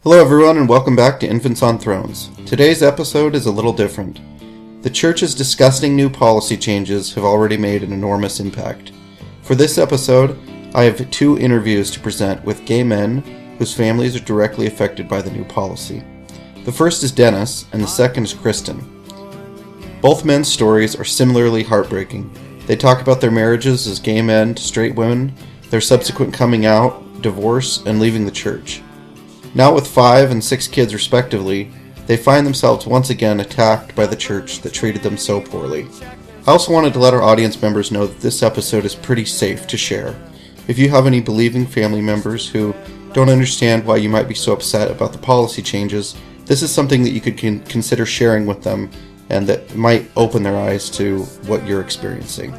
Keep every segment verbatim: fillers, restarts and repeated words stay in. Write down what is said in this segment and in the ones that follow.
Hello everyone and welcome back to Infants on Thrones. Today's episode is a little different. The church's disgusting new policy changes have already made an enormous impact. For this episode, I have two interviews to present with gay men whose families are directly affected by the new policy. The first is Dennis and the second is Kristen. Both men's stories are similarly heartbreaking. They talk about their marriages as gay men to straight women, their subsequent coming out, divorce, and leaving the church. Now with five and six kids respectively, they find themselves once again attacked by the church that treated them so poorly. I also wanted to let our audience members know that this episode is pretty safe to share. If you have any believing family members who don't understand why you might be so upset about the policy changes, this is something that you could con- consider sharing with them and that might open their eyes to what you're experiencing.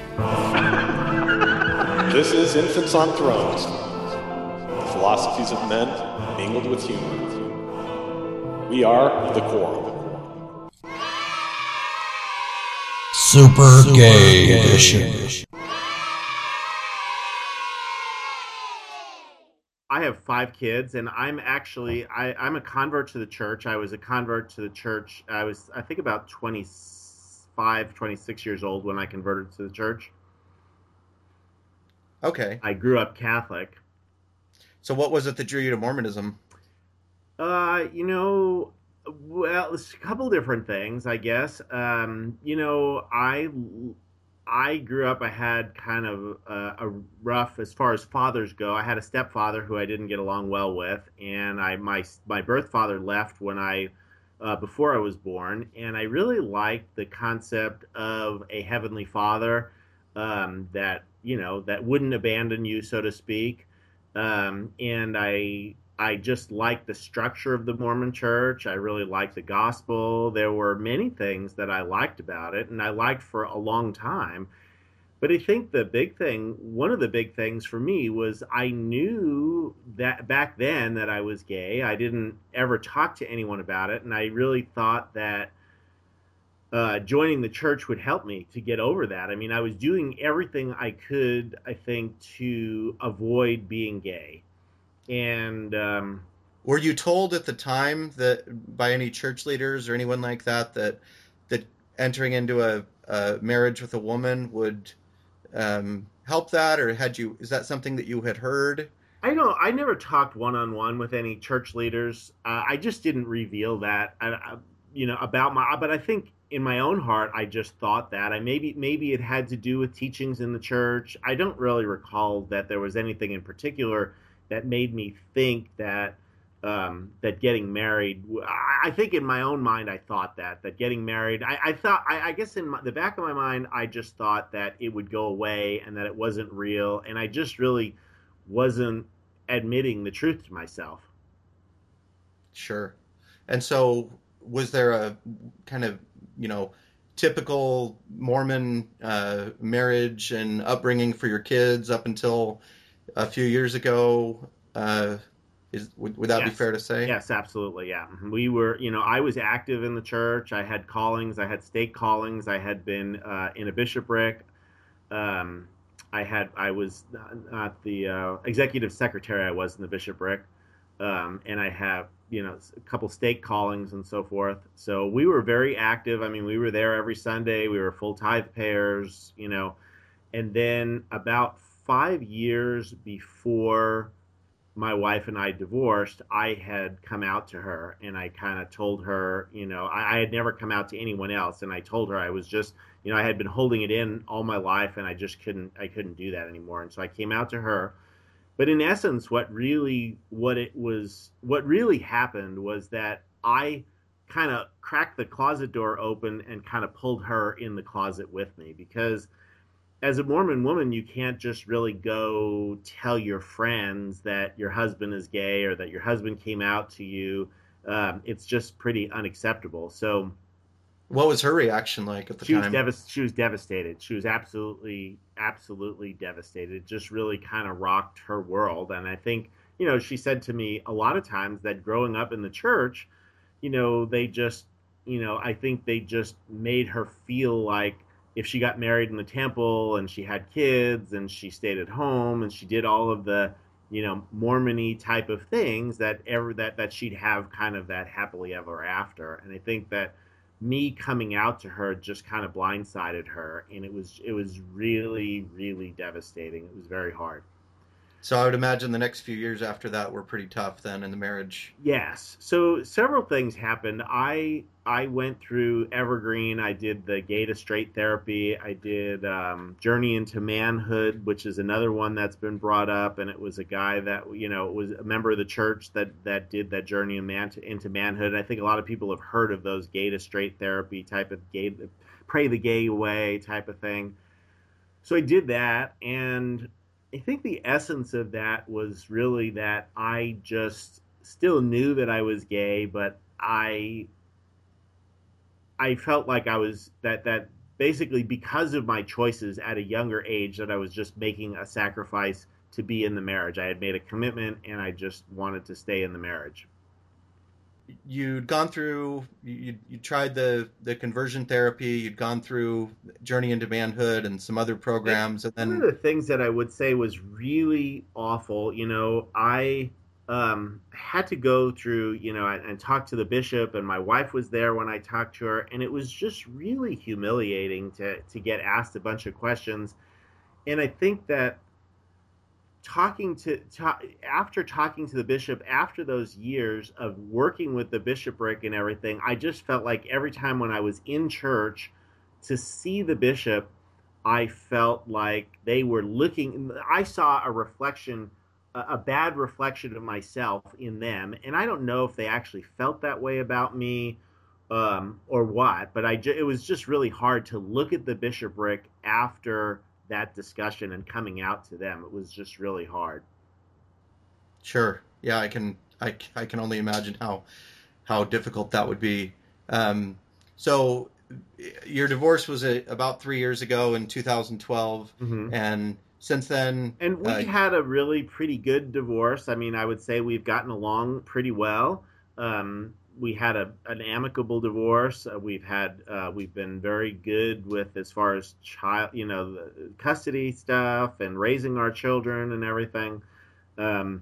This is Infants on Thrones, the philosophies of men mingled with humor. We are the Quorum. Super, Super Gay, gay Edition. I have five kids, and I'm actually, I, I'm a convert to the church. I was a convert to the church. I was, I think, about twenty-five, twenty-six years old when I converted to the church. Okay. I grew up Catholic. So what was it that drew you to Mormonism? Uh, you know, well, it's a couple different things, I guess. Um, you know, I I grew up, I had kind of a, a rough, as far as fathers go. I had a stepfather who I didn't get along well with, and I my my birth father left when I uh, before I was born, and I really liked the concept of a heavenly father um, that you know that wouldn't abandon you, so to speak. Um, and I I just liked the structure of the Mormon church. I really liked the gospel. There were many things that I liked about it, and I liked for a long time. But I think the big thing, one of the big things for me was I knew that back then that I was gay. I didn't ever talk to anyone about it, and I really thought that Uh, joining the church would help me to get over that. I mean, I was doing everything I could, I think, to avoid being gay. And um, were you told at the time that by any church leaders or anyone like that that that entering into a, a marriage with a woman would um, help that, or had you? Is that something that you had heard? I don't. I never talked one on one with any church leaders. Uh, I just didn't reveal that. I, I, you know, about my. But I think in my own heart, I just thought that. I maybe maybe it had to do with teachings in the church. I don't really recall that there was anything in particular that made me think that um, that getting married. I, I think in my own mind, I thought that that getting married. I, I thought. I, I guess in my, the back of my mind, I just thought that it would go away and that it wasn't real. And I just really wasn't admitting the truth to myself. Sure. And so, was there a kind of you know, typical Mormon uh, marriage and upbringing for your kids up until a few years ago? Uh, is would, would that yes. be fair to say? Yes, absolutely. Yeah, we were. You know, I was active in the church. I had callings. I had stake callings. I had been uh, in a bishopric. Um, I had. I was not the uh, executive secretary. I was in the bishopric, um, and I have. you know, a couple stake callings and so forth. So we were very active. I mean, we were there every Sunday. We were full tithe payers, you know. And then about five years before my wife and I divorced, I had come out to her and I kind of told her, you know, I, I had never come out to anyone else. And I told her I was just, you know, I had been holding it in all my life and I just couldn't, I couldn't do that anymore. And so I came out to her. But in essence, what really, what it was, what really happened was that I kind of cracked the closet door open and kind of pulled her in the closet with me. Because as a Mormon woman, you can't just really go tell your friends that your husband is gay or that your husband came out to you. Um, it's just pretty unacceptable. So what was her reaction like at the she time? Was devast- she was devastated. She was absolutely, absolutely devastated. It just really kind of rocked her world. And I think, you know, she said to me a lot of times that growing up in the church, you know, they just, you know, I think they just made her feel like if she got married in the temple and she had kids and she stayed at home and she did all of the you know, Mormon-y type of things that ever that that she'd have kind of that happily ever after. And I think that me coming out to her just kind of blindsided her, and it was it was really really devastating. It was very hard. So I would imagine the next few years after that were pretty tough then in the marriage. Yes. So several things happened. I I went through Evergreen. I did the gay to straight therapy. I did um, Journey into Manhood, which is another one that's been brought up. And it was a guy that, you know, was a member of the church that that did that journey in man to, into manhood. And I think a lot of people have heard of those gay to straight therapy type of gay, pray the gay away type of thing. So I did that, and I think the essence of that was really that I just still knew that I was gay, but I I felt like I was that that basically because of my choices at a younger age that I was just making a sacrifice to be in the marriage. I had made a commitment and I just wanted to stay in the marriage. You'd gone through, you you tried the, the conversion therapy, you'd gone through Journey into Manhood and some other programs, and then one of the things that I would say was really awful, you know, I um, had to go through, you know, and, and talk to the bishop, and my wife was there when I talked to her, and it was just really humiliating to to get asked a bunch of questions, and I think that talking to, to after talking to the bishop after those years of working with the bishopric and everything, I just felt like every time when I was in church to see the bishop, I felt like they were looking, I saw a reflection, a, a bad reflection of myself in them, and I don't know if they actually felt that way about me um, or what, but I it was just really hard to look at the bishopric after that discussion and coming out to them. It was just really hard. Sure. Yeah, I can I, I can only imagine how how difficult that would be. Um, so your divorce was a, about three years ago in two thousand twelve, mm-hmm. and since then, and we uh, had a really pretty good divorce. I mean, I would say we've gotten along pretty well. Um, we had a, an amicable divorce. Uh, we've had uh, we've been very good with as far as child, you know, the custody stuff and raising our children and everything. Um,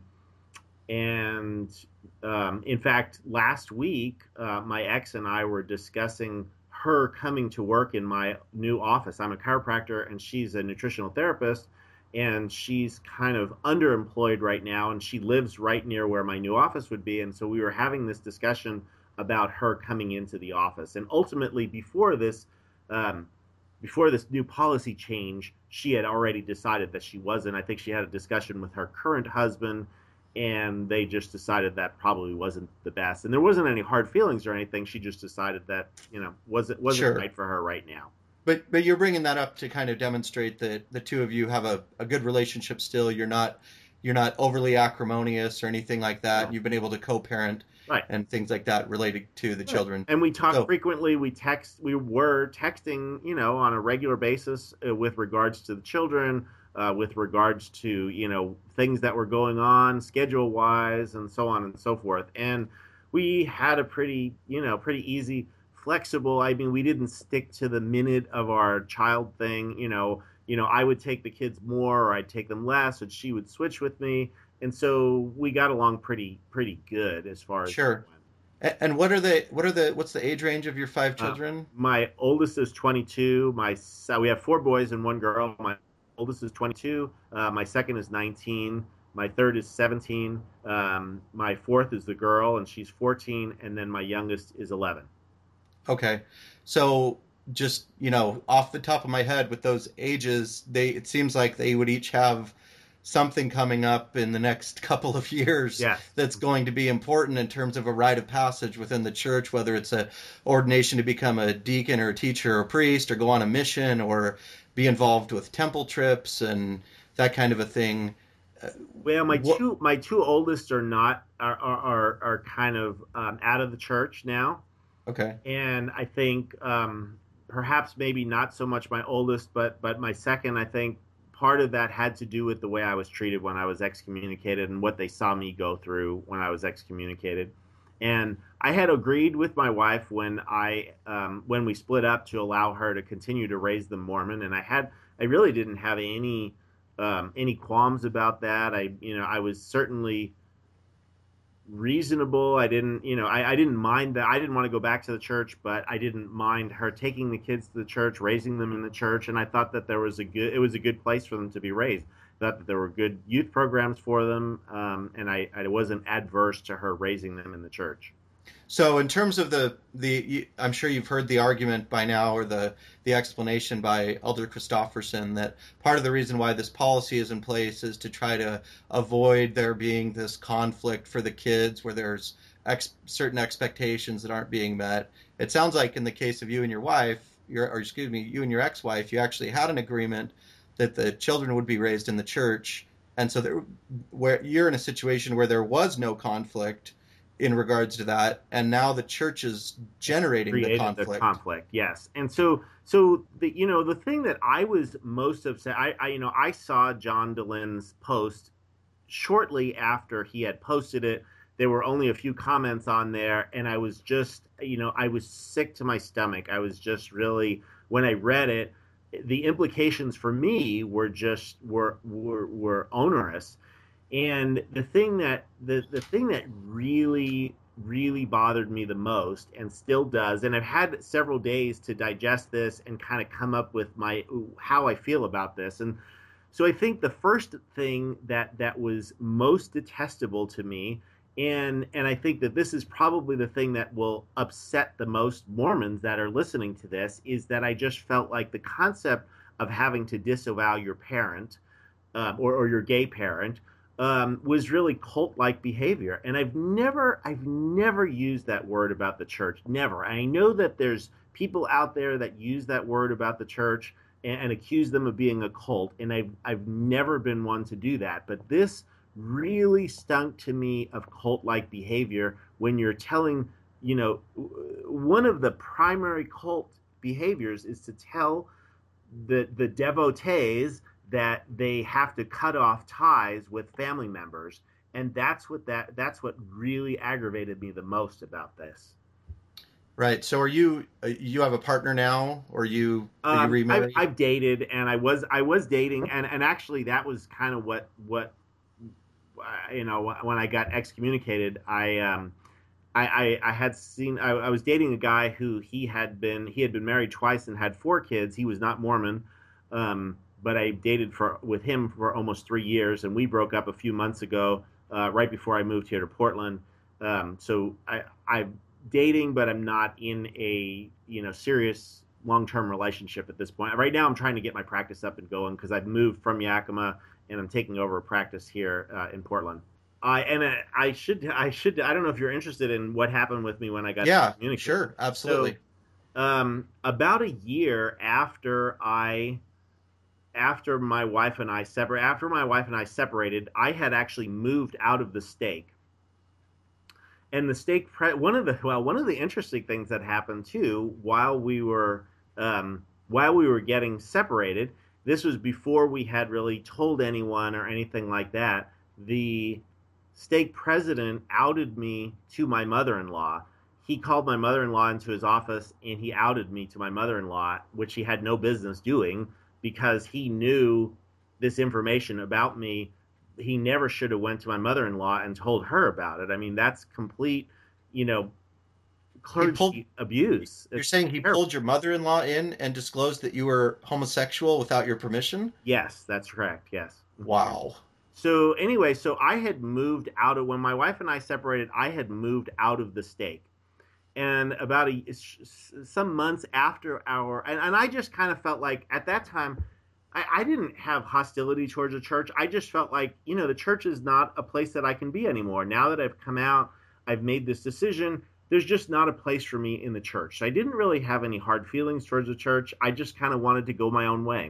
and um, in fact, last week, uh, my ex and I were discussing her coming to work in my new office. I'm a chiropractor and she's a nutritional therapist, and she's kind of underemployed right now, and she lives right near where my new office would be. And so we were having this discussion about her coming into the office. And ultimately, before this, um, before this new policy change, she had already decided that she wasn't. I think she had a discussion with her current husband, and they just decided that probably wasn't the best. And there wasn't any hard feelings or anything. She just decided that, you know, wasn't wasn't sure. right for her right now. But but you're bringing that up to kind of demonstrate that the two of you have a, a good relationship still. You're not you're not overly acrimonious or anything like that. No. You've been able to co-parent, right, and things like that related to the right. children. And we talk so, frequently. We text. We were texting, you know, on a regular basis uh, with regards to the children, uh, with regards to, you know, things that were going on schedule wise, and so on and so forth. And we had a pretty, you know, pretty easy. Flexible. I mean, we didn't stick to the minute of our child thing. You know, you know, I would take the kids more, or I'd take them less, and she would switch with me, and so we got along pretty, pretty good as far as sure. And what are the what are the what's the age range of your five children? Uh, my oldest is twenty-two. My uh, we have four boys and one girl. My oldest is twenty-two. Uh, my second is nineteen. My third is seventeen. Um, my fourth is the girl, and she's fourteen, and then my youngest is eleven. Okay. So just, you know, off the top of my head with those ages, they it seems like they would each have something coming up in the next couple of years yes. that's going to be important in terms of a rite of passage within the church, whether it's a ordination to become a deacon or a teacher or a priest, or go on a mission, or be involved with temple trips and that kind of a thing. Well, my what, two my two oldest are not are are, are kind of um, out of the church now. Okay. And I think um, perhaps maybe not so much my oldest, but but my second, I think part of that had to do with the way I was treated when I was excommunicated and what they saw me go through when I was excommunicated. And I had agreed with my wife when I um, when we split up to allow her to continue to raise them Mormon. And I had I really didn't have any um, any qualms about that. I, you know, I was certainly reasonable. I didn't, you know, I, I didn't mind that. I didn't want to go back to the church, but I didn't mind her taking the kids to the church, raising them in the church, and I thought that there was a good, it was a good place for them to be raised. I thought that there were good youth programs for them, um, and I, I wasn't adverse to her raising them in the church. So in terms of the, the, I'm sure you've heard the argument by now, or the, the explanation by Elder Christofferson, that part of the reason why this policy is in place is to try to avoid there being this conflict for the kids where there's ex, certain expectations that aren't being met. It sounds like in the case of you and your wife, your, or excuse me, you and your ex-wife, you actually had an agreement that the children would be raised in the church. And so there, where you're in a situation where there was no conflict in regards to that, and now the church is generating the conflict. The conflict, yes. And so, so the you know the thing that I was most upset, I, I you know I saw John Dehlin's post shortly after he had posted it. There were only a few comments on there, and I was just you know I was sick to my stomach. I was just really, when I read it, the implications for me were just were were, were onerous. And the thing that the, the thing that really, really bothered me the most, and still does, and I've had several days to digest this and kind of come up with my how I feel about this. And so I think the first thing that that was most detestable to me, and and I think that this is probably the thing that will upset the most Mormons that are listening to this, is that I just felt like the concept of having to disavow your parent um, or, or your gay parent Um, was really cult-like behavior. And I've never, I've never used that word about the church. Never. I know that there's people out there that use that word about the church and, and accuse them of being a cult. And I've, I've never been one to do that. But this really stunk to me of cult-like behavior when you're telling, you know, one of the primary cult behaviors is to tell the, the devotees that they have to cut off ties with family members, and that's what that that's what really aggravated me the most about this. Right. So, are you you have a partner now, or you are um, you remarried? I've, I've dated, and I was I was dating, and, and actually that was kind of what what you know when I got excommunicated. I um I I, I had seen I, I was dating a guy who he had been he had been married twice and had four kids. He was not Mormon. Um, But I dated for with him for almost three years, and we broke up a few months ago, uh, right before I moved here to Portland. Um, so I, I'm dating, but I'm not in a you know serious long-term relationship at this point. Right now, I'm trying to get my practice up and going because I've moved from Yakima and I'm taking over a practice here uh, in Portland. I and I, I should I should I don't know if you're interested in what happened with me when I got yeah sure absolutely. So, um, about a year after I. After my wife and I separate, after my wife and I separated, I had actually moved out of the stake. And the stake, pre- one of the well, one of the interesting things that happened too, while we were um, while we were getting separated, this was before we had really told anyone or anything like that. The stake president outed me to my mother-in-law. He called my mother-in-law into his office and he outed me to my mother-in-law, which he had no business doing, because he knew this information about me. He never should have went to my mother-in-law and told her about it. I mean, that's complete, you know, clergy pulled, abuse. You're it's saying he terrible. pulled your mother-in-law in and disclosed that you were homosexual without your permission? Yes, that's correct. Yes. Wow. So anyway, so I had moved out of, when my wife and I separated, I had moved out of the stake. And about a, some months after our, and, and I just kind of felt like at that time, I, I didn't have hostility towards the church. I just felt like, you know, the church is not a place that I can be anymore. Now that I've come out, I've made this decision, there's just not a place for me in the church. So I didn't really have any hard feelings towards the church. I just kind of wanted to go my own way.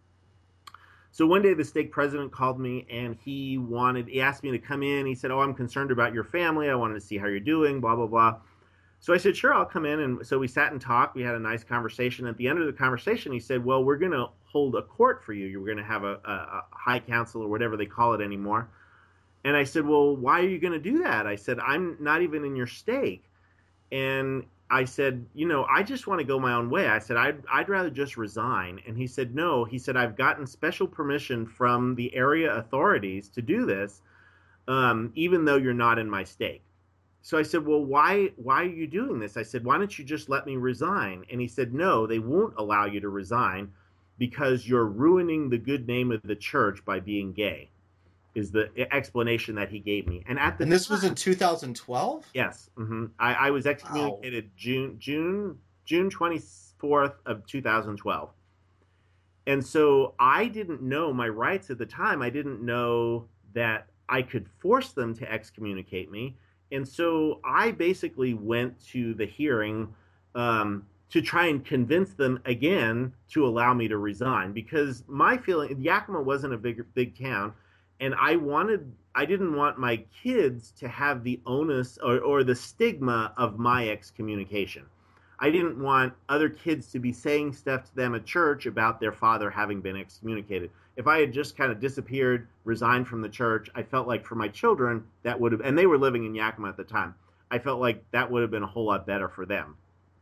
So one day the stake president called me and he wanted, he asked me to come in. He said, "Oh, I'm concerned about your family. I wanted to see how you're doing, blah, blah, blah." So I said, "Sure, I'll come in." And so we sat and talked. We had a nice conversation. At the end of the conversation, he said, "Well, we're going to hold a court for you. You're going to have a, a, a high council or whatever they call it anymore." And I said, "Well, why are you going to do that?" I said, "I'm not even in your stake." And I said, you know, I just want to go my own way. I said, I'd, I'd rather just resign. And he said, no. He said, I've gotten special permission from the area authorities to do this, um, even though you're not in my stake. So I said, well, why, why are you doing this? I said, why don't you just let me resign? And he said, no, they won't allow you to resign because you're ruining the good name of the church by being gay, is the explanation that he gave me. And at the and this time, was in two thousand twelve? Yes. Mm-hmm. I, I was excommunicated wow. June June June twenty-fourth of two thousand twelve. And so I didn't know my rights at the time. I didn't know that I could force them to excommunicate me. And so I basically went to the hearing um, to try and convince them again to allow me to resign, because my feeling, Yakima wasn't a big, big town. And I wanted, I didn't want my kids to have the onus or, or the stigma of my excommunication. I didn't want other kids to be saying stuff to them at church about their father having been excommunicated. If I had just kind of disappeared, resigned from the church, I felt like for my children, that would have, and they were living in Yakima at the time, I felt like that would have been a whole lot better for them.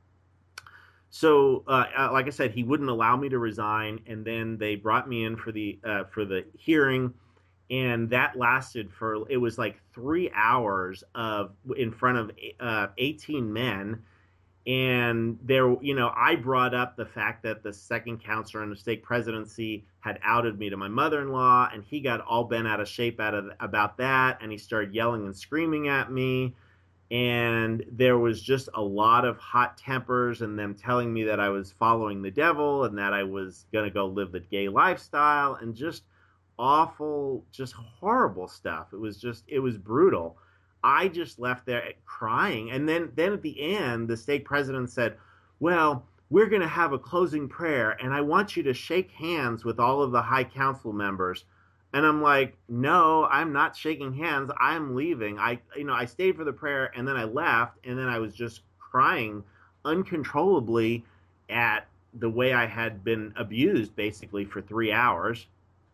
So, uh, like I said, he wouldn't allow me to resign, and then they brought me in for the uh, for the hearing. And that lasted for, it was like three hours of in front of uh, eighteen men. And there, you know, I brought up the fact that the second counselor in the stake presidency had outed me to my mother-in-law, and he got all bent out of shape out of, about that. And he started yelling and screaming at me. And there was just a lot of hot tempers and them telling me that I was following the devil and that I was going to go live the gay lifestyle, and just awful, just horrible stuff. It was just, it was brutal. I just left there crying. And then, then at the end, the stake president said, well, we're going to have a closing prayer, and I want you to shake hands with all of the high council members. And I'm like, no, I'm not shaking hands. I'm leaving. I, you know, I stayed for the prayer, and then I left, and then I was just crying uncontrollably at the way I had been abused basically for three hours.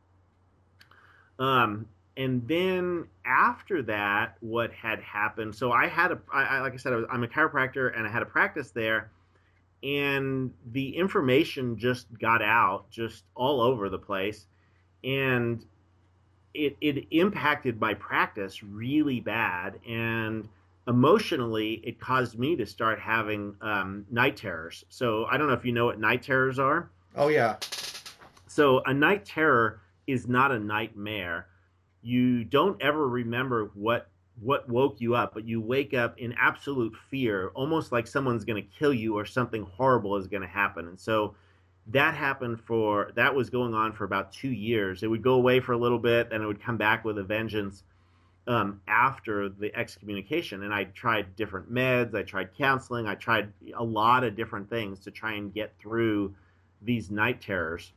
Um, and then after that, what had happened, so I had a, I, I like I said, I was, I'm a chiropractor, and I had a practice there, and the information just got out just all over the place, and it, it impacted my practice really bad, and emotionally, it caused me to start having um, night terrors. So I don't know if you know what night terrors are. Oh, yeah. So a night terror is not a nightmare. You don't ever remember what what woke you up, but you wake up in absolute fear, almost like someone's going to kill you or something horrible is going to happen. And so that happened for, that was going on for about two years. It would go away for a little bit, then it would come back with a vengeance um, after the excommunication. And I tried different meds, I tried counseling, I tried a lot of different things to try and get through these night terrors.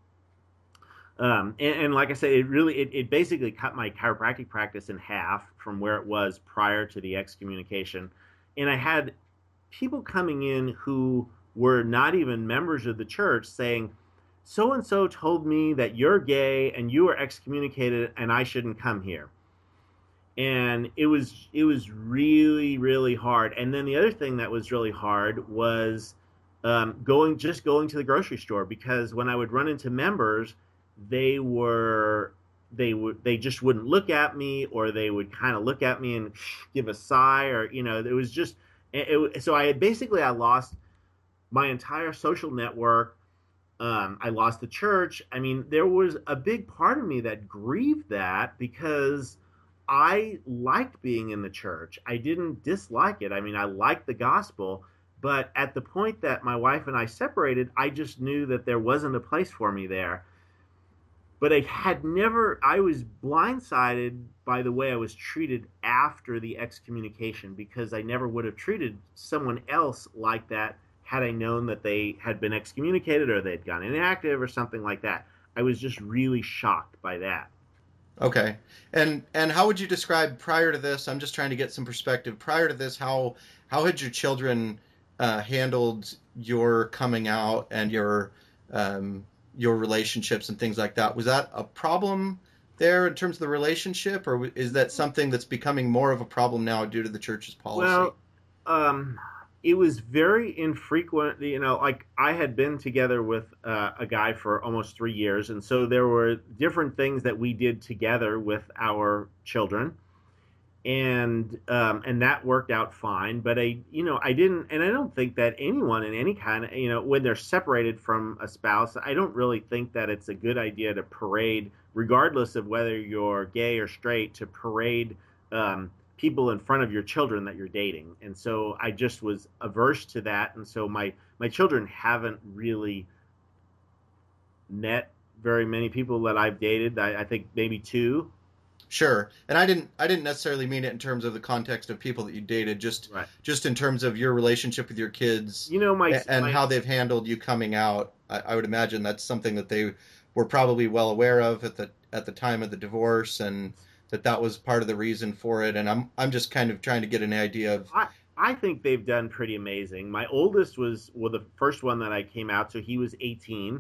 Um, and, and like I said, it really, it, it basically cut my chiropractic practice in half from where it was prior to the excommunication. And I had people coming in who were not even members of the church saying, so-and-so told me that you're gay and you are excommunicated and I shouldn't come here. And it was, it was really, really hard. And then the other thing that was really hard was um, going, just going to the grocery store, because when I would run into members, they were, they would, they just wouldn't look at me, or they would kind of look at me and give a sigh, or, you know, it was just, it, it, so I had basically, I lost my entire social network. Um, I lost the church. I mean, there was a big part of me that grieved that, because I liked being in the church. I didn't dislike it. I mean, I liked the gospel, but at the point that my wife and I separated, I just knew that there wasn't a place for me there. But I had never, I was blindsided by the way I was treated after the excommunication, because I never would have treated someone else like that had I known that they had been excommunicated or they'd gone inactive or something like that. I was just really shocked by that. Okay. And and how would you describe prior to this? I'm just trying to get some perspective. Prior to this, how how had your children uh, handled your coming out and your um, your relationships and things like that? Was that a problem there in terms of the relationship, or is that something that's becoming more of a problem now due to the church's policy? Well, um, it was very infrequent. You know, like I had been together with uh, a guy for almost three years, and so there were different things that we did together with our children, and um, and that worked out fine. But I, you know, I didn't, and I don't think that anyone in any kind of, you know, when they're separated from a spouse, I don't really think that it's a good idea to parade, regardless of whether you're gay or straight, to parade um, people in front of your children that you're dating. And so I just was averse to that, and so my my children haven't really met very many people that I've dated. I, I think maybe two. Sure. And I didn't I didn't necessarily mean it in terms of the context of people that you dated, just Right. just in terms of your relationship with your kids, You know, my a- and my, how they've handled you coming out. I, I would imagine that's something that they were probably well aware of at the at the time of the divorce, and that that was part of the reason for it. And I'm I'm just kind of trying to get an idea of. I, I think they've done pretty amazing. My oldest was well the first one that I came out to. He was eighteen,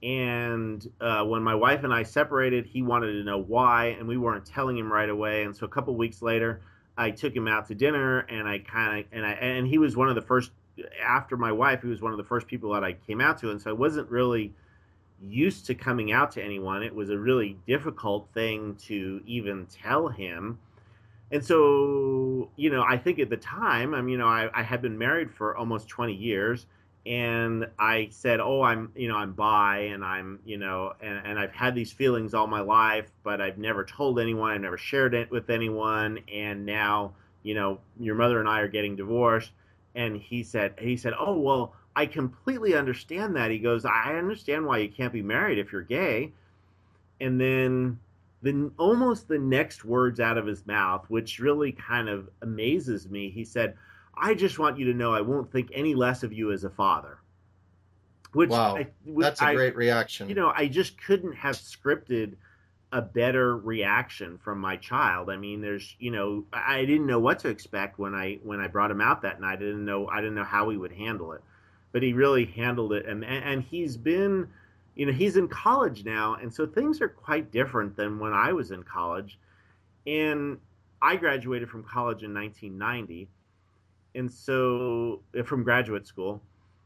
and uh, when my wife and I separated, he wanted to know why, and we weren't telling him right away. And so a couple weeks later, I took him out to dinner, and I kind of and I and he was one of the first after my wife. He was one of the first people that I came out to, and so I wasn't really used to coming out to anyone. It was a really difficult thing to even tell him. And so, you know, I think at the time, I mean, you know, I, I had been married for almost twenty years, and I said, oh, I'm, you know, I'm bi, and I'm, you know, and, and I've had these feelings all my life, but I've never told anyone, I've never shared it with anyone, and now, you know, your mother and I are getting divorced. And he said, he said, oh, well, I completely understand that. He goes, I understand why you can't be married if you're gay. And then the almost the next words out of his mouth, which really kind of amazes me, he said, I just want you to know I won't think any less of you as a father. Which Wow, I, which that's a I, great reaction. You know, I just couldn't have scripted a better reaction from my child. I mean, there's, you know, I didn't know what to expect when I when I brought him out that night. I didn't know I didn't know how he would handle it, but he really handled it, and and, and he's been. You know, he's in college now, and so things are quite different than when I was in college. And I graduated from college in nineteen ninety, and so from graduate school.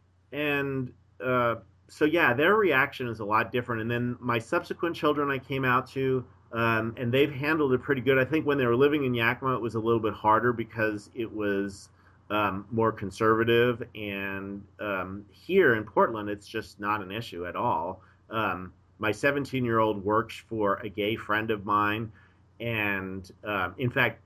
And uh, so, yeah, their reaction is a lot different. And then my subsequent children I came out to, um, and they've handled it pretty good. I think when they were living in Yakima, it was a little bit harder because it was Um, more conservative, and um, here in Portland, it's just not an issue at all. Um, my seventeen-year-old works for a gay friend of mine, and uh, in fact,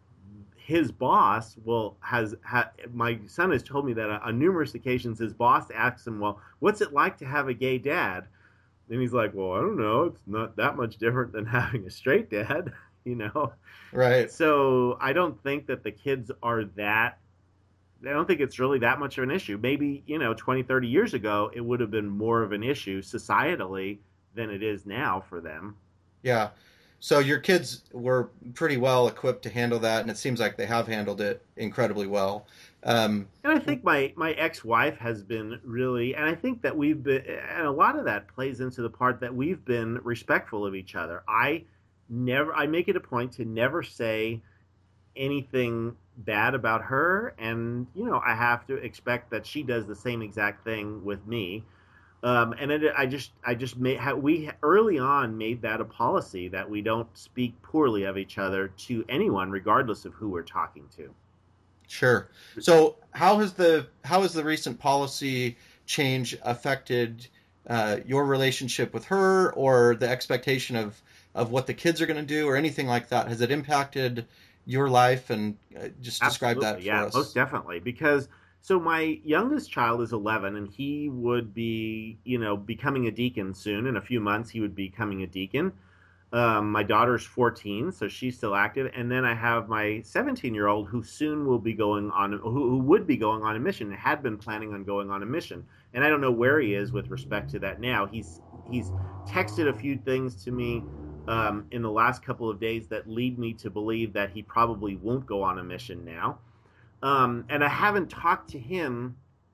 his boss will has ha, my son has told me that on, on numerous occasions his boss asks him, "Well, what's it like to have a gay dad?" And he's like, "Well, I don't know. It's not that much different than having a straight dad, you know." Right. So I don't think that the kids are that. I don't think it's really that much of an issue. Maybe, you know, twenty, thirty years ago, it would have been more of an issue societally than it is now for them. Yeah. So your kids were pretty well equipped to handle that, and it seems like they have handled it incredibly well. Um, and I think my, my ex-wife has been really, and I think that we've been, and a lot of that plays into the part that we've been respectful of each other. I never, I make it a point to never say anything bad about her, and you know I have to expect that she does the same exact thing with me. Um, and it, I just I just made we early on made that a policy that we don't speak poorly of each other to anyone, regardless of who we're talking to. Sure. So how has the how has the recent policy change affected uh, your relationship with her, or the expectation of of what the kids are going to do, or anything like that? Has it impacted your life? And uh, just describe Absolutely, that for yeah, us. most definitely. Because so my youngest child is eleven, and he would be, you know, becoming a deacon soon. In a few months, he would be becoming a deacon. Um, my daughter's fourteen, so she's still active. And then I have my seventeen-year-old who soon will be going on, who, who would be going on a mission, and had been planning on going on a mission. And I don't know where he is with respect to that now. He's he's texted a few things to me Um, in the last couple of days that lead me to believe that he probably won't go on a mission now. Um, and I haven't talked to him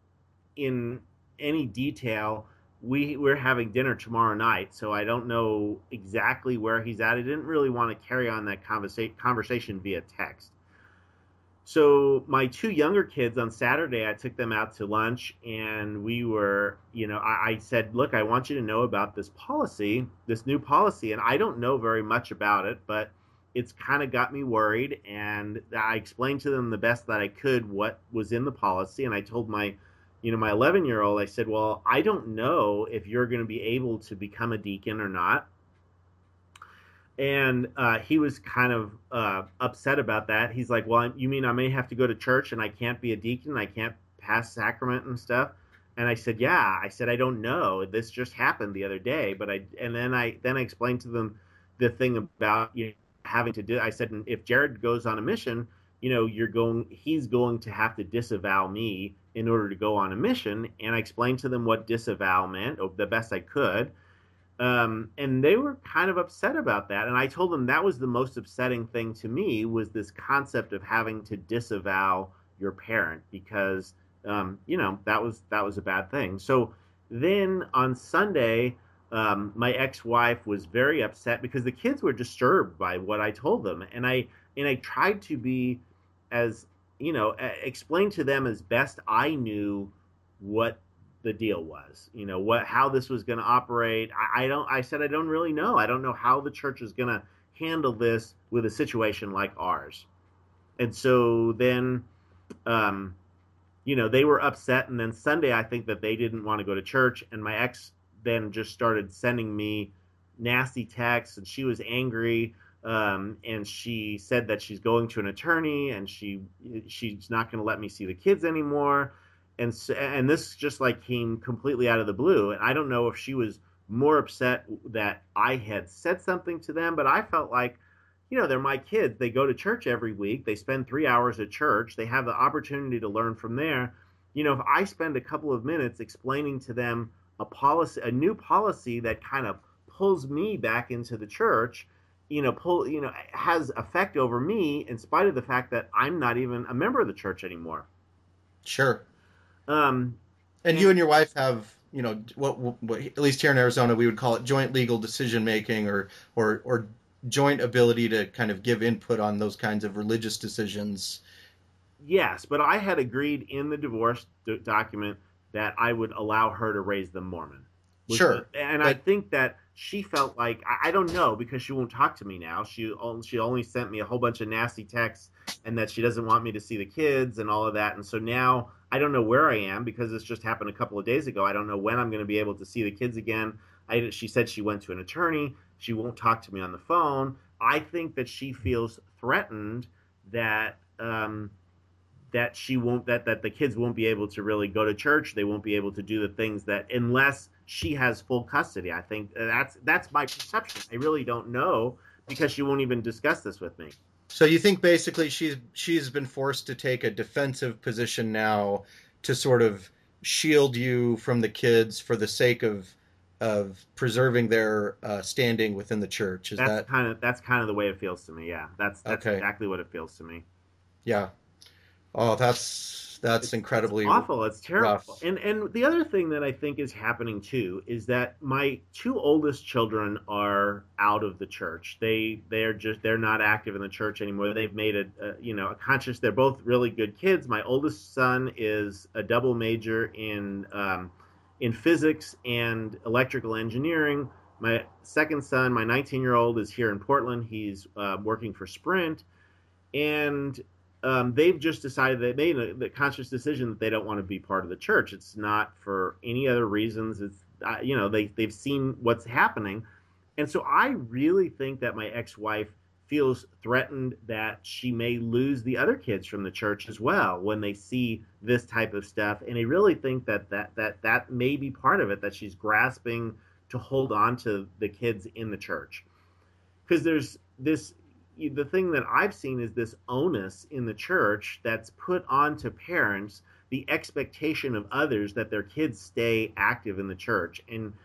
in any detail. We, we're having dinner tomorrow night, so I don't know exactly where he's at. I didn't really want to carry on that conversa- conversation via text. so my two younger kids on Saturday, I took them out to lunch, and we were, you know, I, I said, look, I want you to know about this policy, this new policy, and I don't know very much about it, but it's kind of got me worried. And I explained to them the best that I could what was in the policy, and I told my, you know, my eleven year old, I said, well, I don't know if you're going to be able to become a deacon or not. And uh, he was kind of uh, upset about that. He's like, well, you mean I may have to go to church and I can't be a deacon? I can't pass sacrament and stuff? And I said, yeah. I said, I don't know. This just happened the other day. But I, and then I, then I explained to them the thing about, you know, having to do, I said, if Jared goes on a mission, you know, you're going, he's going to have to disavow me in order to go on a mission. And I explained to them what disavow meant, or the best I could. Um, and they were kind of upset about that. And I told them that was the most upsetting thing to me, was this concept of having to disavow your parent, because, um, you know, that was, that was a bad thing. So then on Sunday, um, my ex-wife was very upset because the kids were disturbed by what I told them. And I, and I tried to be as, you know, explain to them as best I knew what the deal was, you know, what, how this was going to operate. I, I don't, I said, I don't really know. I don't know how the church is going to handle this with a situation like ours. And so then, um, you know, they were upset. And then Sunday, I think that they didn't want to go to church. And my ex then just started sending me nasty texts, and she was angry. Um, and she said that she's going to an attorney, and she, she's not going to let me see the kids anymore. And so, and this just like came completely out of the blue. And I don't know if she was more upset that I had said something to them, but I felt like, you know, they're my kids. They go to church every week. They spend three hours at church. They have the opportunity to learn from there. You know, if I spend a couple of minutes explaining to them a policy, a new policy that kind of pulls me back into the church, you know, pull, you know, has effect over me in spite of the fact that I'm not even a member of the church anymore. Sure. Um, and, and you and your wife have, you know, what, what at least here in Arizona we would call it joint legal decision making, or or or joint ability to kind of give input on those kinds of religious decisions. Yes, but I had agreed in the divorce do- document that I would allow her to raise them Mormon. Sure. The, and but... I think that she felt like, I, I don't know, because she won't talk to me now. She she only sent me a whole bunch of nasty texts, and that she doesn't want me to see the kids and all of that. And so now I don't know where I am, because this just happened a couple of days ago. I don't know when I'm going to be able to see the kids again. I, she said she went to an attorney. She won't talk to me on the phone. I think that she feels threatened that um, that she won't that that the kids won't be able to really go to church. They won't be able to do the things that, unless she has full custody. I think that's that's my perception. I really don't know, because she won't even discuss this with me. So you think basically she's she's been forced to take a defensive position now to sort of shield you from the kids for the sake of of preserving their uh, standing within the church. Is that's that kind of that's kind of the way it feels to me? Yeah, that's that's okay. exactly what it feels to me. Yeah. Oh, that's that's it's, incredibly it's awful. It's terrible. Rough. And and the other thing that I think is happening too is that my two oldest children are out of the church. They they're just they're not active in the church anymore. They've made a, a you know a conscious. They're both really good kids. My oldest son is a double major in um, in physics and electrical engineering. My second son, my nineteen year old, is here in Portland. He's uh, working for Sprint, and Um, they've just decided, they made a, the conscious decision that they don't want to be part of the church. It's not for any other reasons. It's, uh, you know, they, they've seen what's happening. And so I really think that my ex-wife feels threatened that she may lose the other kids from the church as well when they see this type of stuff. And I really think that that, that, that may be part of it, that she's grasping to hold on to the kids in the church. Because there's this... the thing that I've seen is this onus in the church that's put onto parents, the expectation of others that their kids stay active in the church. And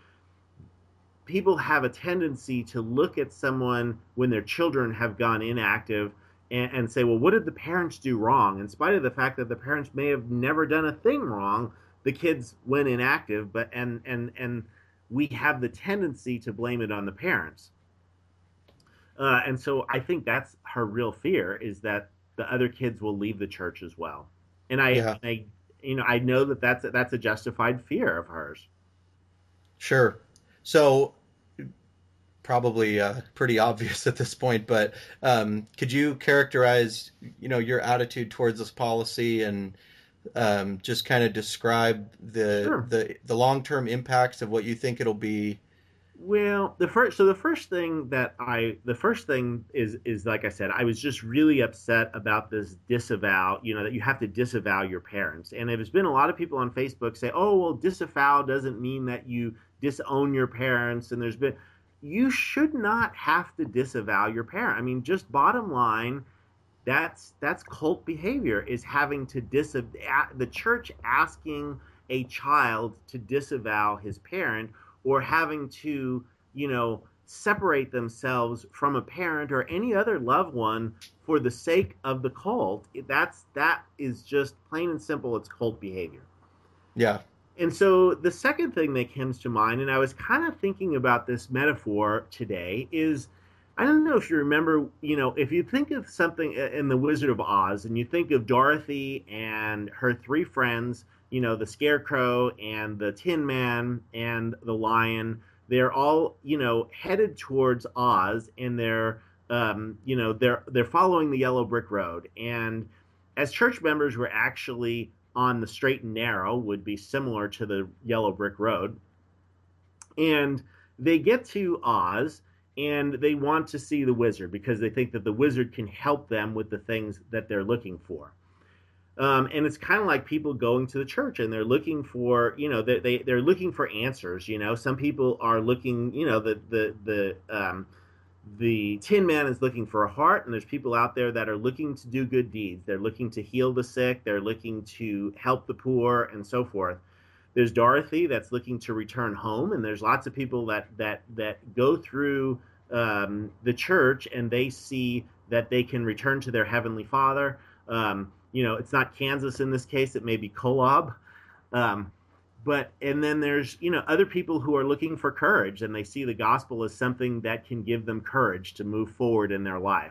people have a tendency to look at someone when their children have gone inactive and, and say, well, what did the parents do wrong? In spite of the fact that the parents may have never done a thing wrong, the kids went inactive, but and and and we have the tendency to blame it on the parents. Uh, and so I think that's her real fear, is that the other kids will leave the church as well. And I, Yeah. I you know, I know that that's that's a justified fear of hers. Sure. So probably uh, pretty obvious at this point, but um, could you characterize, you know, your attitude towards this policy and um, just kind of describe the Sure. the the long term impacts of what you think it'll be? Well, the first, so the first thing that I, the first thing is, is like I said, I was just really upset about this disavow, you know, that you have to disavow your parents. And there's been a lot of people on Facebook say, oh, well, disavow doesn't mean that you disown your parents. And there's been, you should not have to disavow your parent. I mean, just bottom line, that's, that's cult behavior, is having to disavow, the church asking a child to disavow his parent, or having to, you know, separate themselves from a parent or any other loved one for the sake of the cult. That's, that is just plain and simple, it's cult behavior. Yeah. And so the second thing that comes to mind, and I was kind of thinking about this metaphor today, is, I don't know if you remember, you know, if you think of something in The Wizard of Oz and you think of Dorothy and her three friends, you know, the Scarecrow and the Tin Man and the Lion, they're all, you know, headed towards Oz, and they're, um, you know, they're they're following the yellow brick road. And as church members, we're actually on the straight and narrow, would be similar to the yellow brick road. And they get to Oz, and they want to see the wizard because they think that the wizard can help them with the things that they're looking for. Um, and it's kind of like people going to the church and they're looking for, you know, they, they, they're looking for answers. You know, some people are looking, you know, the, the, the, um, the Tin Man is looking for a heart, and there's people out there that are looking to do good deeds. They're looking to heal the sick. They're looking to help the poor and so forth. There's Dorothy that's looking to return home. And there's lots of people that, that, that go through um, the church and they see that they can return to their Heavenly Father. Um, You know, it's not Kansas in this case. It may be Kolob. Um, but, and then there's, you know, other people who are looking for courage, and they see the gospel as something that can give them courage to move forward in their life.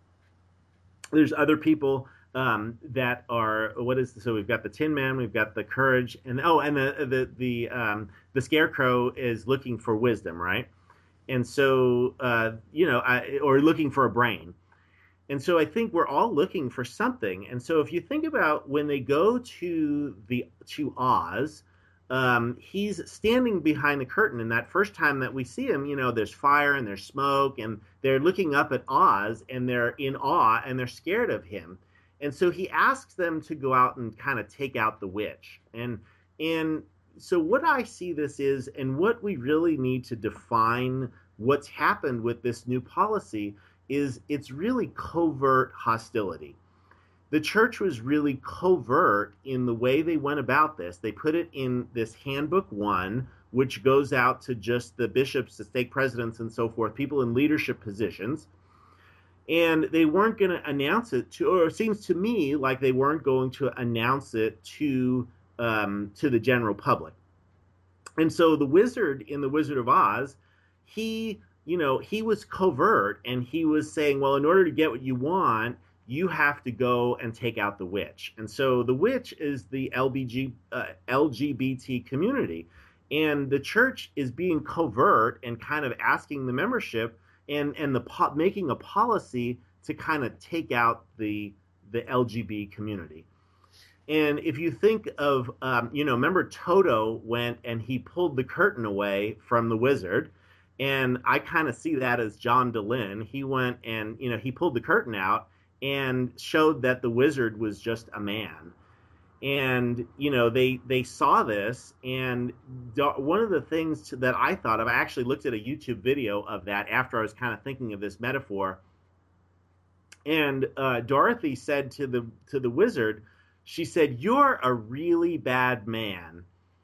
There's other people um, that are, what is, so we've got the Tin Man, we've got the courage, and, oh, and the, the, the, um, the Scarecrow is looking for wisdom, right? And so, uh, you know, I, or looking for a brain. And so I think we're all looking for something. And so if you think about when they go to the to Oz, um, he's standing behind the curtain. And that first time that we see him, you know, there's fire and there's smoke, and they're looking up at Oz, and they're in awe and they're scared of him. And so he asks them to go out and kind of take out the witch. And and so what I see this is, and what we really need to define what's happened with this new policy, is it's really covert hostility. The church was really covert in the way they went about this. They put it in this handbook one, which goes out to just the bishops, the stake presidents, and so forth, people in leadership positions. And they weren't going to announce it to, or it seems to me like they weren't going to announce it to um, to the general public. And so the wizard in The Wizard of Oz, he, you know, he was covert, and he was saying, well, in order to get what you want, you have to go and take out the witch. And so the witch is the L B G, uh, L G B T community. And the church is being covert and kind of asking the membership and, and the po- making a policy to kind of take out the, the L G B T community. And if you think of, um, you know, remember Toto went and he pulled the curtain away from the wizard. And I kind of see that as John Dehlin. He went and, you know, he pulled the curtain out and showed that the wizard was just a man. And, you know, they they saw this. And one of the things to, that I thought of, I actually looked at a YouTube video of that after I was kind of thinking of this metaphor. And uh, Dorothy said to the to the wizard, she said, "You're a really bad man."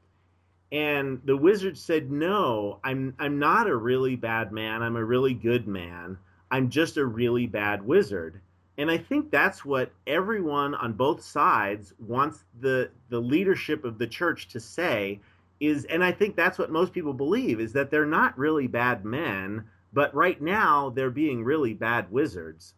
And the wizard said, "No, I'm I'm not a really bad man. I'm a really good man. I'm just a really bad wizard." And I think that's what everyone on both sides wants the the leadership of the church to say is, and I think that's what most people believe, is that they're not really bad men, but right now they're being really bad wizards.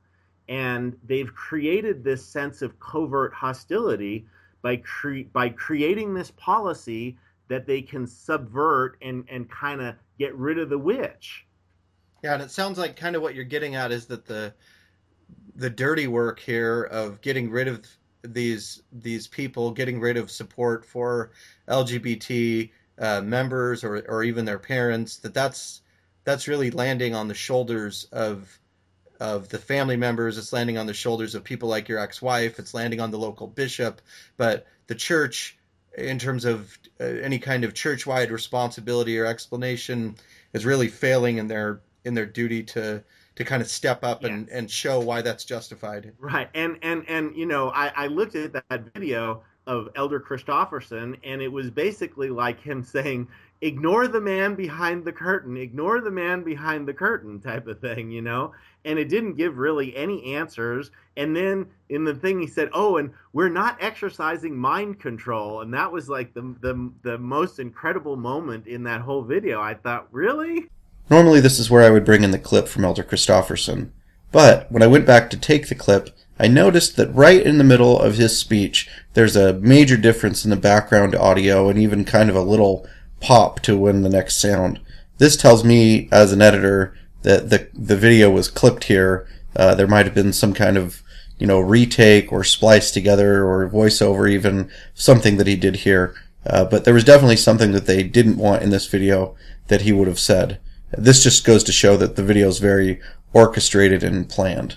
And they've created this sense of covert hostility by cre- by creating this policy that they can subvert and, and kind of get rid of the witch. Yeah, and it sounds like kind of what you're getting at is that the the dirty work here of getting rid of these these people, getting rid of support for L G B T uh, members or or even their parents, that that's that's really landing on the shoulders of of the family members. It's landing on the shoulders of people like your ex-wife. It's landing on the local bishop, but the church, in terms of uh, any kind of church-wide responsibility or explanation, is really failing in their in their duty to to kind of step up and, Yes. and show why that's justified. Right. And, and, and you know, I, I looked at that video of Elder Christofferson, and it was basically like him saying, ignore the man behind the curtain, ignore the man behind the curtain type of thing, you know? And it didn't give really any answers. And then in the thing he said, oh, and we're not exercising mind control. And that was like the, the, the most incredible moment in that whole video. I thought, really? Normally this is where I would bring in the clip from Elder Christofferson, but when I went back to take the clip, I noticed that right in the middle of his speech, there's a major difference in the background audio and even kind of a little pop to when the next sound. This tells me, as an editor, that the the video was clipped here. Uh, there might have been some kind of, you know, retake or spliced together or voiceover, even something that he did here. Uh, but there was definitely something that they didn't want in this video that he would have said. This just goes to show that the video is very orchestrated and planned.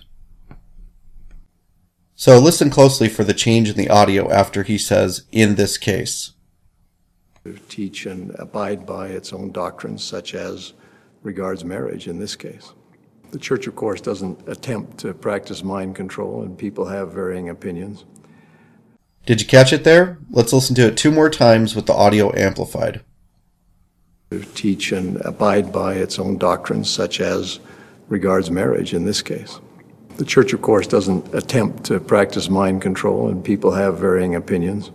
So listen closely for the change in the audio after he says, in this case. Teach and abide by its own doctrines, such as regards marriage in this case. The church, of course, doesn't attempt to practice mind control, and people have varying opinions. Did you catch it there? Let's listen to it two more times with the audio amplified. Teach and abide by its own doctrines, such as regards marriage in this case. The church, of course, doesn't attempt to practice mind control, and people have varying opinions.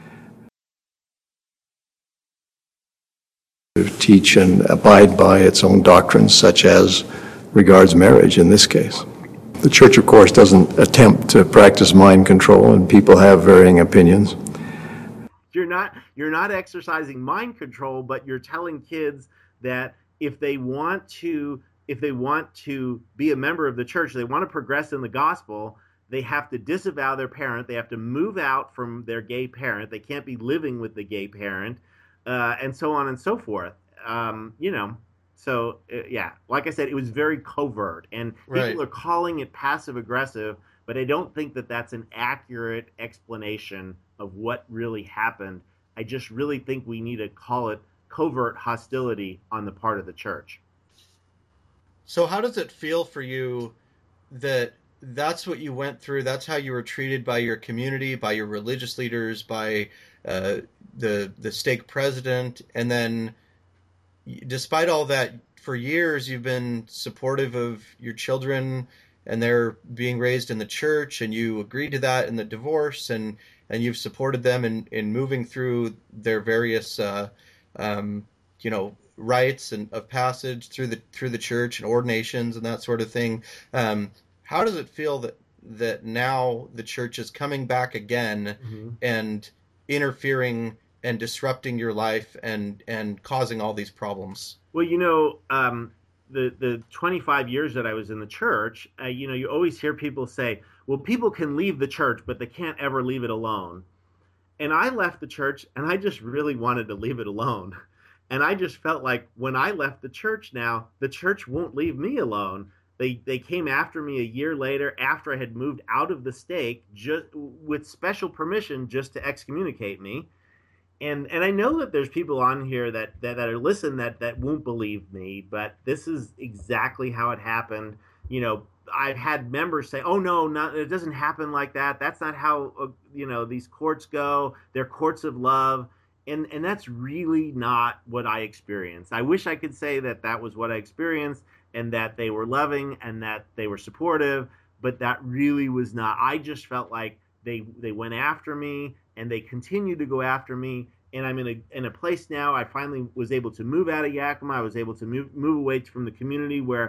Teach and abide by its own doctrines, such as regards marriage in this case. The church, of course, doesn't attempt to practice mind control, and people have varying opinions. You're not you're not exercising mind control, but you're telling kids that if they want to if they want to be a member of the church, they want to progress in the gospel, they have to disavow their parent, they have to move out from their gay parent, they can't be living with the gay parent, uh, and so on and so forth. Um, you know, so uh, yeah, like I said, it was very covert, and Right. people are calling it passive aggressive, but I don't think that that's an accurate explanation of what really happened. I just really think we need to call it covert hostility on the part of the church. So how does it feel for you that that's what you went through, that's how you were treated by your community, by your religious leaders, by uh, the the stake president, and then despite all that, for years you've been supportive of your children and they're being raised in the church, and you agreed to that in the divorce, and, and you've supported them in, in moving through their various, uh, um, you know, rites and of passage through the through the church and ordinations and that sort of thing. Um, how does it feel that that now the church is coming back again mm-hmm. and interfering and disrupting your life and and causing all these problems? Well, you know, um, the the twenty-five years that I was in the church, uh, you know, you always hear people say, well, people can leave the church, but they can't ever leave it alone. And I left the church, and I just really wanted to leave it alone. And I just felt like when I left the church now, the church won't leave me alone. They they came after me a year later after I had moved out of the stake, just with special permission just to excommunicate me. And and I know that there's people on here that, that, that are listening that, that won't believe me, but this is exactly how it happened. You know, I've had members say, oh, no, not, it doesn't happen like that. That's not how, uh, you know, these courts go. They're courts of love. And and that's really not what I experienced. I wish I could say that that was what I experienced and that they were loving and that they were supportive, but that really was not. I just felt like they they went after me and they continue to go after me. And I'm in a in a place now. I finally was able to move out of Yakima. I was able to move move away from the community where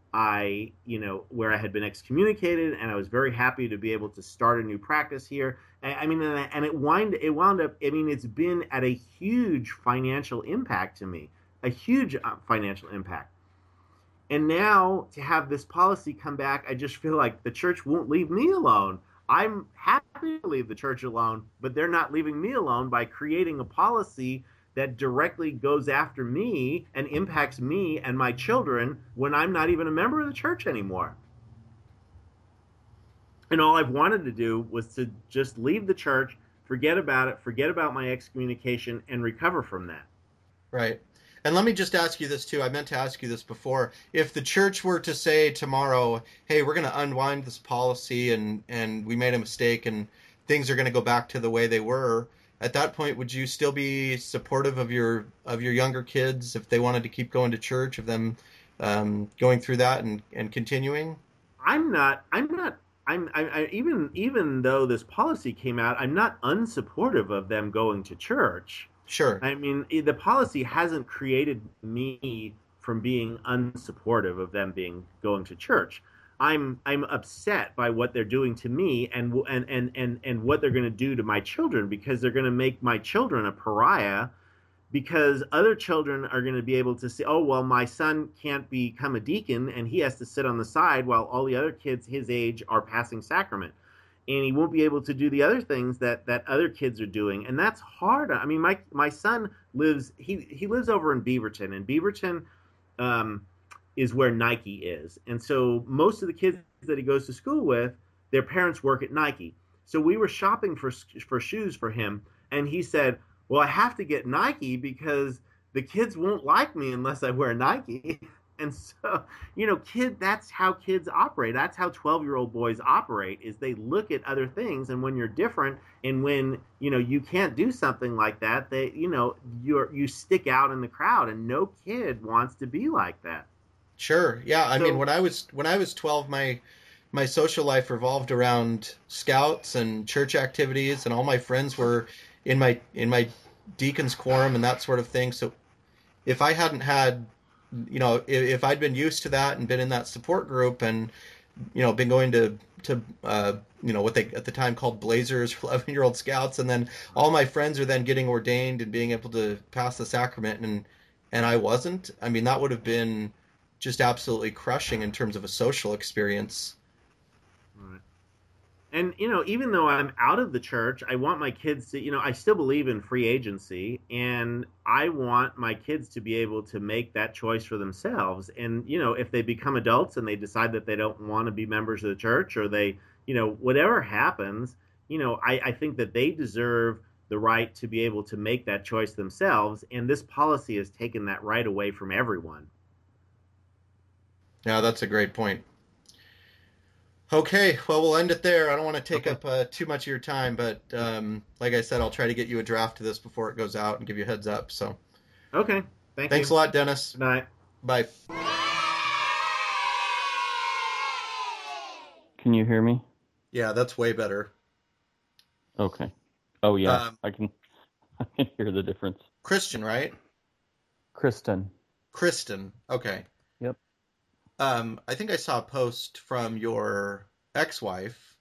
I, you know, where I had been excommunicated, and I was very happy to be able to start a new practice here. And, I mean, and, and it wind it wound up. I mean, it's been at a huge financial impact to me, a huge uh, financial impact. And now to have this policy come back, I just feel like the church won't leave me alone. I'm happy to leave the church alone, but they're not leaving me alone by creating a policy that directly goes after me and impacts me and my children when I'm not even a member of the church anymore. And all I've wanted to do was to just leave the church, forget about it, forget about my excommunication, and recover from that. Right. And let me just ask you this too. I meant to ask you this before. If the church were to say tomorrow, hey, we're going to unwind this policy and, and we made a mistake and things are going to go back to the way they were, at that point, would you still be supportive of your of your younger kids if they wanted to keep going to church, of them um, going through that and, and continuing? I'm not. I'm not. I'm. I, I, even even though this policy came out, I'm not unsupportive of them going to church. Sure. I mean, the policy hasn't created me from being unsupportive of them being going to church. I'm I'm upset by what they're doing to me and and and and, and what they're going to do to my children, because they're going to make my children a pariah, because other children are going to be able to say, oh, well, my son can't become a deacon and he has to sit on the side while all the other kids his age are passing sacrament. And he won't be able to do the other things that, that other kids are doing. And that's hard. I mean, my my son lives, he, he lives over in Beaverton. And Beaverton, um, is where Nike is. And so most of the kids that he goes to school with, their parents work at Nike. So we were shopping for for shoes for him, and he said, well, I have to get Nike because the kids won't like me unless I wear Nike. And so, you know, kid, that's how kids operate. That's how twelve-year-old boys operate, is they look at other things, and when you're different and when, you know, you can't do something like that, they, you know, you're you stick out in the crowd, and no kid wants to be like that. Sure. Yeah. I So- mean, when I was when I was twelve, my my social life revolved around scouts and church activities, and all my friends were in my in my deacon's quorum and that sort of thing. So if I hadn't had, you know, if, if I'd been used to that and been in that support group and, you know, been going to to uh, you know, what they at the time called Blazers for eleven-year-old scouts, and then all my friends are then getting ordained and being able to pass the sacrament, and and I wasn't. I mean, that would have been just absolutely crushing in terms of a social experience. Right. And, you know, even though I'm out of the church, I want my kids to, you know, I still believe in free agency, and I want my kids to be able to make that choice for themselves. And, you know, if they become adults and they decide that they don't want to be members of the church, or they, you know, whatever happens, you know, I, I think that they deserve the right to be able to make that choice themselves. And this policy has taken that right away from everyone. Yeah, that's a great point. Okay, well, we'll end it there. I don't want to take Okay. up uh, too much of your time, but um, like I said, I'll try to get you a draft of this before it goes out and give you a heads up. So, Okay. Thank thanks you. a lot, Dennis. Good night. Bye. Can you hear me? Yeah, that's way better. Okay. Oh yeah, Um, I can. I can hear the difference. Christian, right? Kristen. Kristen. Okay. Yep. Um, I think I saw a post from your ex-wife.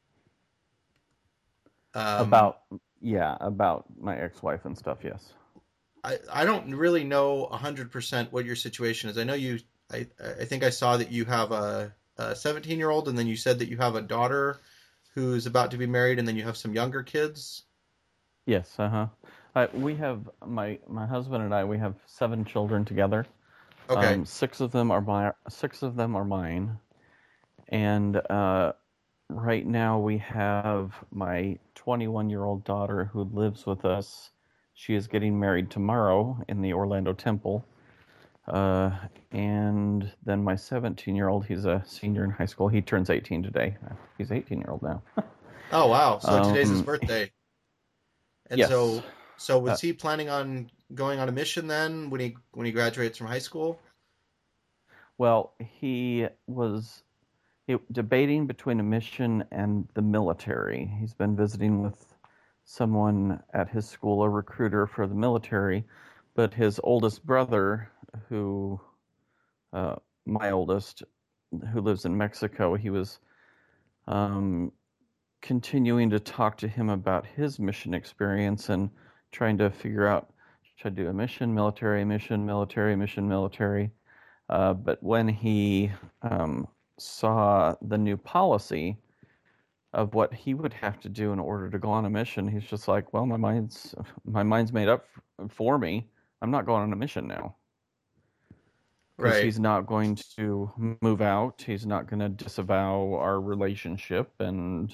Um, about yeah, about my ex-wife and stuff. Yes. I, I don't really know one hundred percent what your situation is. I know you, I, I think I saw that you have a, a seventeen-year-old, and then you said that you have a daughter who's about to be married, and then you have some younger kids. Yes. Uh huh. Uh, we have my my husband and I. We have seven children together. Okay. Um, six of them are my six of them are mine, and uh, right now we have my twenty-one-year-old daughter who lives with us. She is getting married tomorrow in the Orlando Temple, uh, and then my seventeen-year-old. He's a senior in high school. He turns eighteen today. He's eighteen-year-old now. Oh, wow. So today's his Um, birthday. And yes. so so was Uh, he planning on going on a mission then when he when he graduates from high school? Well, he was he, debating between a mission and the military. He's been visiting with someone at his school, a recruiter for the military, but his oldest brother, who uh, my oldest, who lives in Mexico, he was um, continuing to talk to him about his mission experience and trying to figure out, should I do a mission, military mission, military mission, military. Uh, but when he um, saw the new policy of what he would have to do in order to go on a mission, he's just like, well, my mind's my mind's made up for me. I'm not going on a mission now. Because Right. he's not going to move out. He's not going to disavow our relationship, and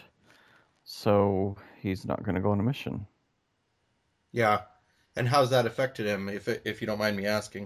so he's not going to go on a mission. Yeah. And how's that affected him, if if you don't mind me asking?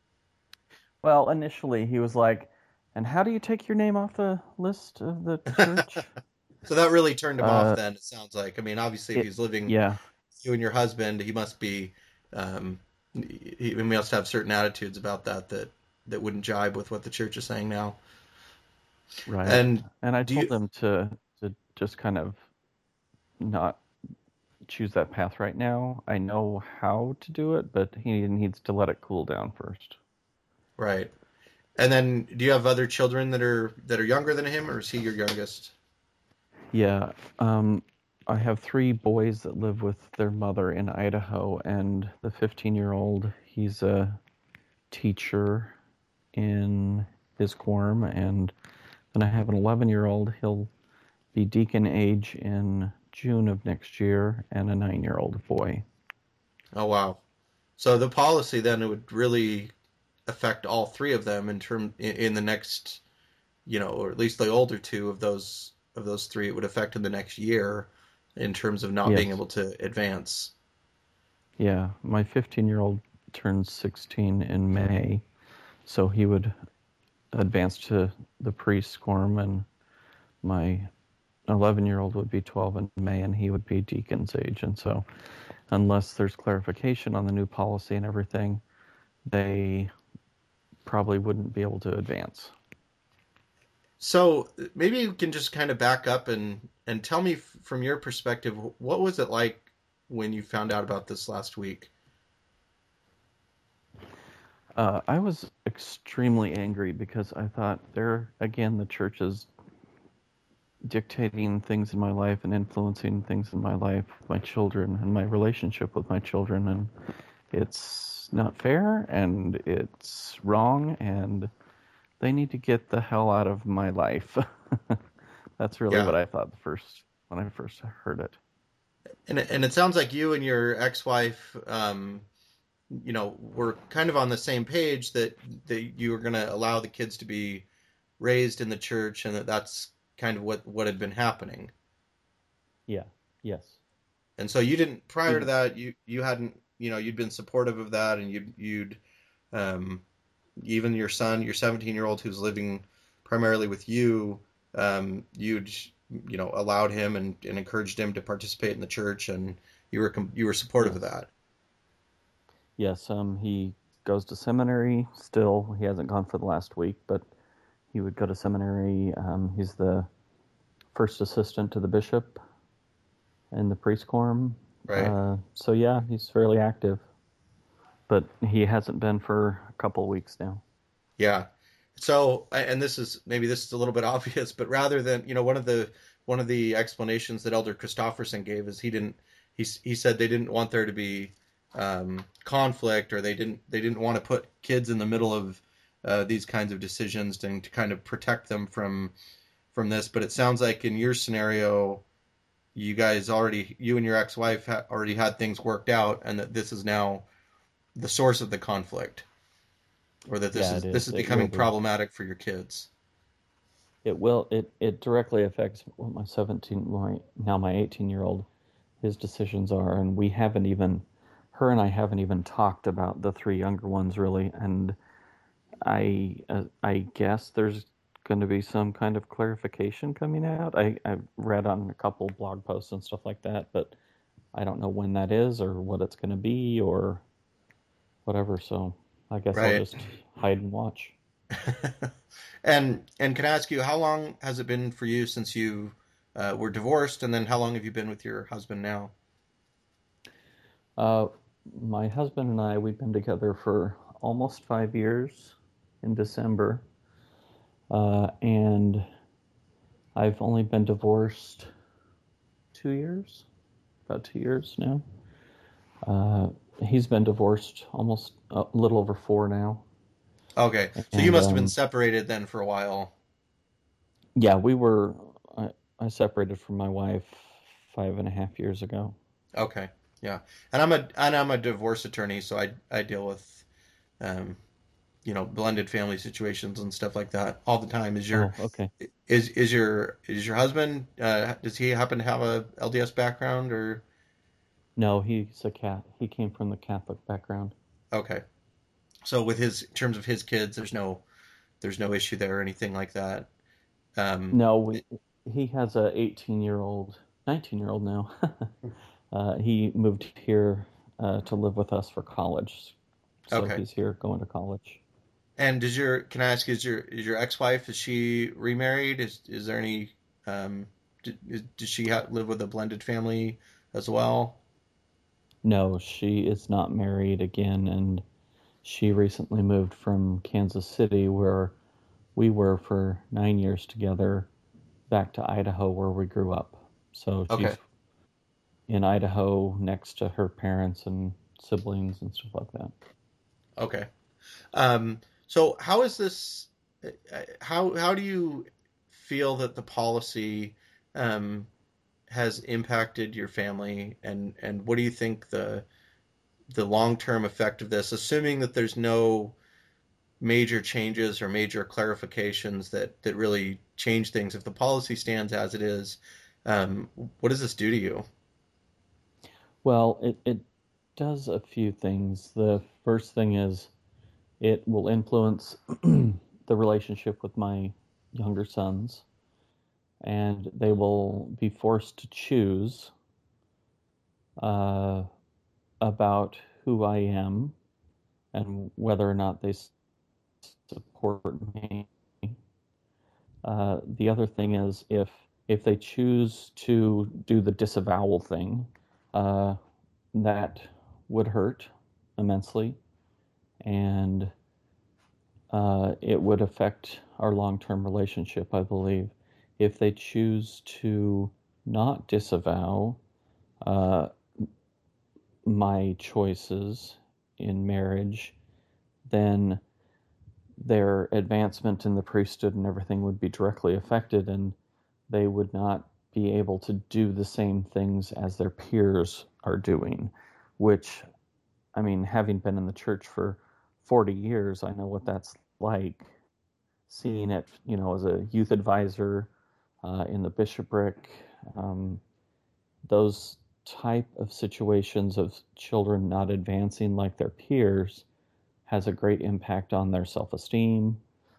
Well, initially he was like, and how do you take your name off the list of the church? So that really turned him Uh, off then, it sounds like. I mean, obviously, if it- he's living yeah, you and your husband, he must be, um, he, he must have certain attitudes about that that that wouldn't jibe with what the church is saying now. right. And And I do told you- him to to just kind of not choose that path right now. I know how to do it, but he needs to let it cool down first. Right. And then, do you have other children that are that are younger than him, or is he your youngest? Yeah, um, I have three boys that live with their mother in Idaho, and the fifteen-year-old, he's a teacher in his quorum, and then I have an eleven-year-old, he'll be deacon age in June of next year, and a nine-year-old boy. Oh, wow. So the policy then it would really affect all three of them in term in, in the next, you know, or at least the older two of those of those three, it would affect in the next year in terms of not Yes. being able to advance. Yeah, my fifteen-year-old turns sixteen in May, so he would advance to the priest quorum, and my eleven-year-old would be twelve in May, and he would be deacon's age. And so unless there's clarification on the new policy and everything, they probably wouldn't be able to advance. So maybe you can just kind of back up and and tell me f- from your perspective, what was it like when you found out about this last week? Uh, I was extremely angry because I thought there, again, the church is dictating things in my life and influencing things in my life, my children, and my relationship with my children, and it's not fair, and it's wrong, and they need to get the hell out of my life. That's really Yeah. what I thought the first when I first heard it. And it, and it sounds like you and your ex-wife, um, you know, were kind of on the same page that that you were going to allow the kids to be raised in the church, and that that's kind of what what had been happening. Yeah. Yes. And so you didn't prior to Yeah. that, you you hadn't, you know, you'd been supportive of that, and you'd you'd um, even your son, your seventeen year old who's living primarily with you, um, you'd you know allowed him and, and encouraged him to participate in the church, and you were com- you were supportive of that. Yes, um, he goes to seminary still. He hasn't gone for the last week, but he would go to seminary. Um, he's the first assistant to the bishop in the priest quorum. Right. Uh, so yeah, he's fairly active, but he hasn't been for a couple of weeks now. Yeah. So, and this is maybe this is a little bit obvious, but rather than, you know, one of the one of the explanations that Elder Christofferson gave is he didn't he he said they didn't want there to be um, conflict, or they didn't they didn't want to put kids in the middle of uh, these kinds of decisions and to kind of protect them from from this. But it sounds like in your scenario, you guys already you and your ex-wife ha- already had things worked out, and that this is now the source of the conflict, or that this Yeah, is it this is. is It becoming will be. problematic for your kids. It will. It it directly affects what my seventeen, my now my eighteen year old, his decisions are, and we haven't even, her and I haven't even talked about the three younger ones really, and I uh, I guess there's going to be some kind of clarification coming out. I I read on a couple blog posts and stuff like that, but I don't know when that is or what it's going to be or whatever. So I guess Right. I'll just hide and watch. and and can I ask you, how long has it been for you since you uh, were divorced, and then how long have you been with your husband now? Uh, my husband and I, we've been together for almost five years in December. uh, and I've only been divorced two years, about two years now. Uh, he's been divorced almost a little over four now. Okay, so And you must have been um, separated then for a while. yeah, we were. I, I separated from my wife five and a half years ago. Okay, yeah, and I'm a and I'm a divorce attorney, so I I deal with, um, you know, blended family situations and stuff like that all the time. Is your Oh, okay. is is your is your husband? Uh, does he happen to have a L D S background or? No, he's a cat. He came from the Catholic background. Okay, so with his in terms of his kids, there's no there's no issue there or anything like that. Um, No, we, he has a eighteen year old, nineteen year old now. uh, he moved here uh, to live with us for college, so okay. he's here going to college. And does your can I ask is your is your ex-wife, is she remarried? Is is there any um did, is, does she ha live with a blended family as well? No, she is not married again, and she recently moved from Kansas City, where we were for nine years together, back to Idaho, where we grew up. So Okay. she's in Idaho next to her parents and siblings and stuff like that. Okay. Um so how is this uh, how how do you feel that the policy um has impacted your family, and and what do you think the the long-term effect of this, assuming that there's no major changes or major clarifications that that really change things? If the policy stands as it is, um, what does this do to you? Well, it, it does a few things. The first thing is it will influence the relationship with my younger sons, and they will be forced to choose uh, about who I am and whether or not they support me. Uh, the other thing is if if they choose to do the disavowal thing, uh, that would hurt immensely, and uh, it would affect our long-term relationship, I believe. If they choose to not disavow uh, my choices in marriage, then their advancement in the priesthood and everything would be directly affected, and they would not be able to do the same things as their peers are doing, which, I mean, having been in the church for forty years, I know what that's like, seeing it, you know, as a youth advisor uh, in the bishopric, um, those type of situations of children not advancing like their peers has a great impact on their self-esteem,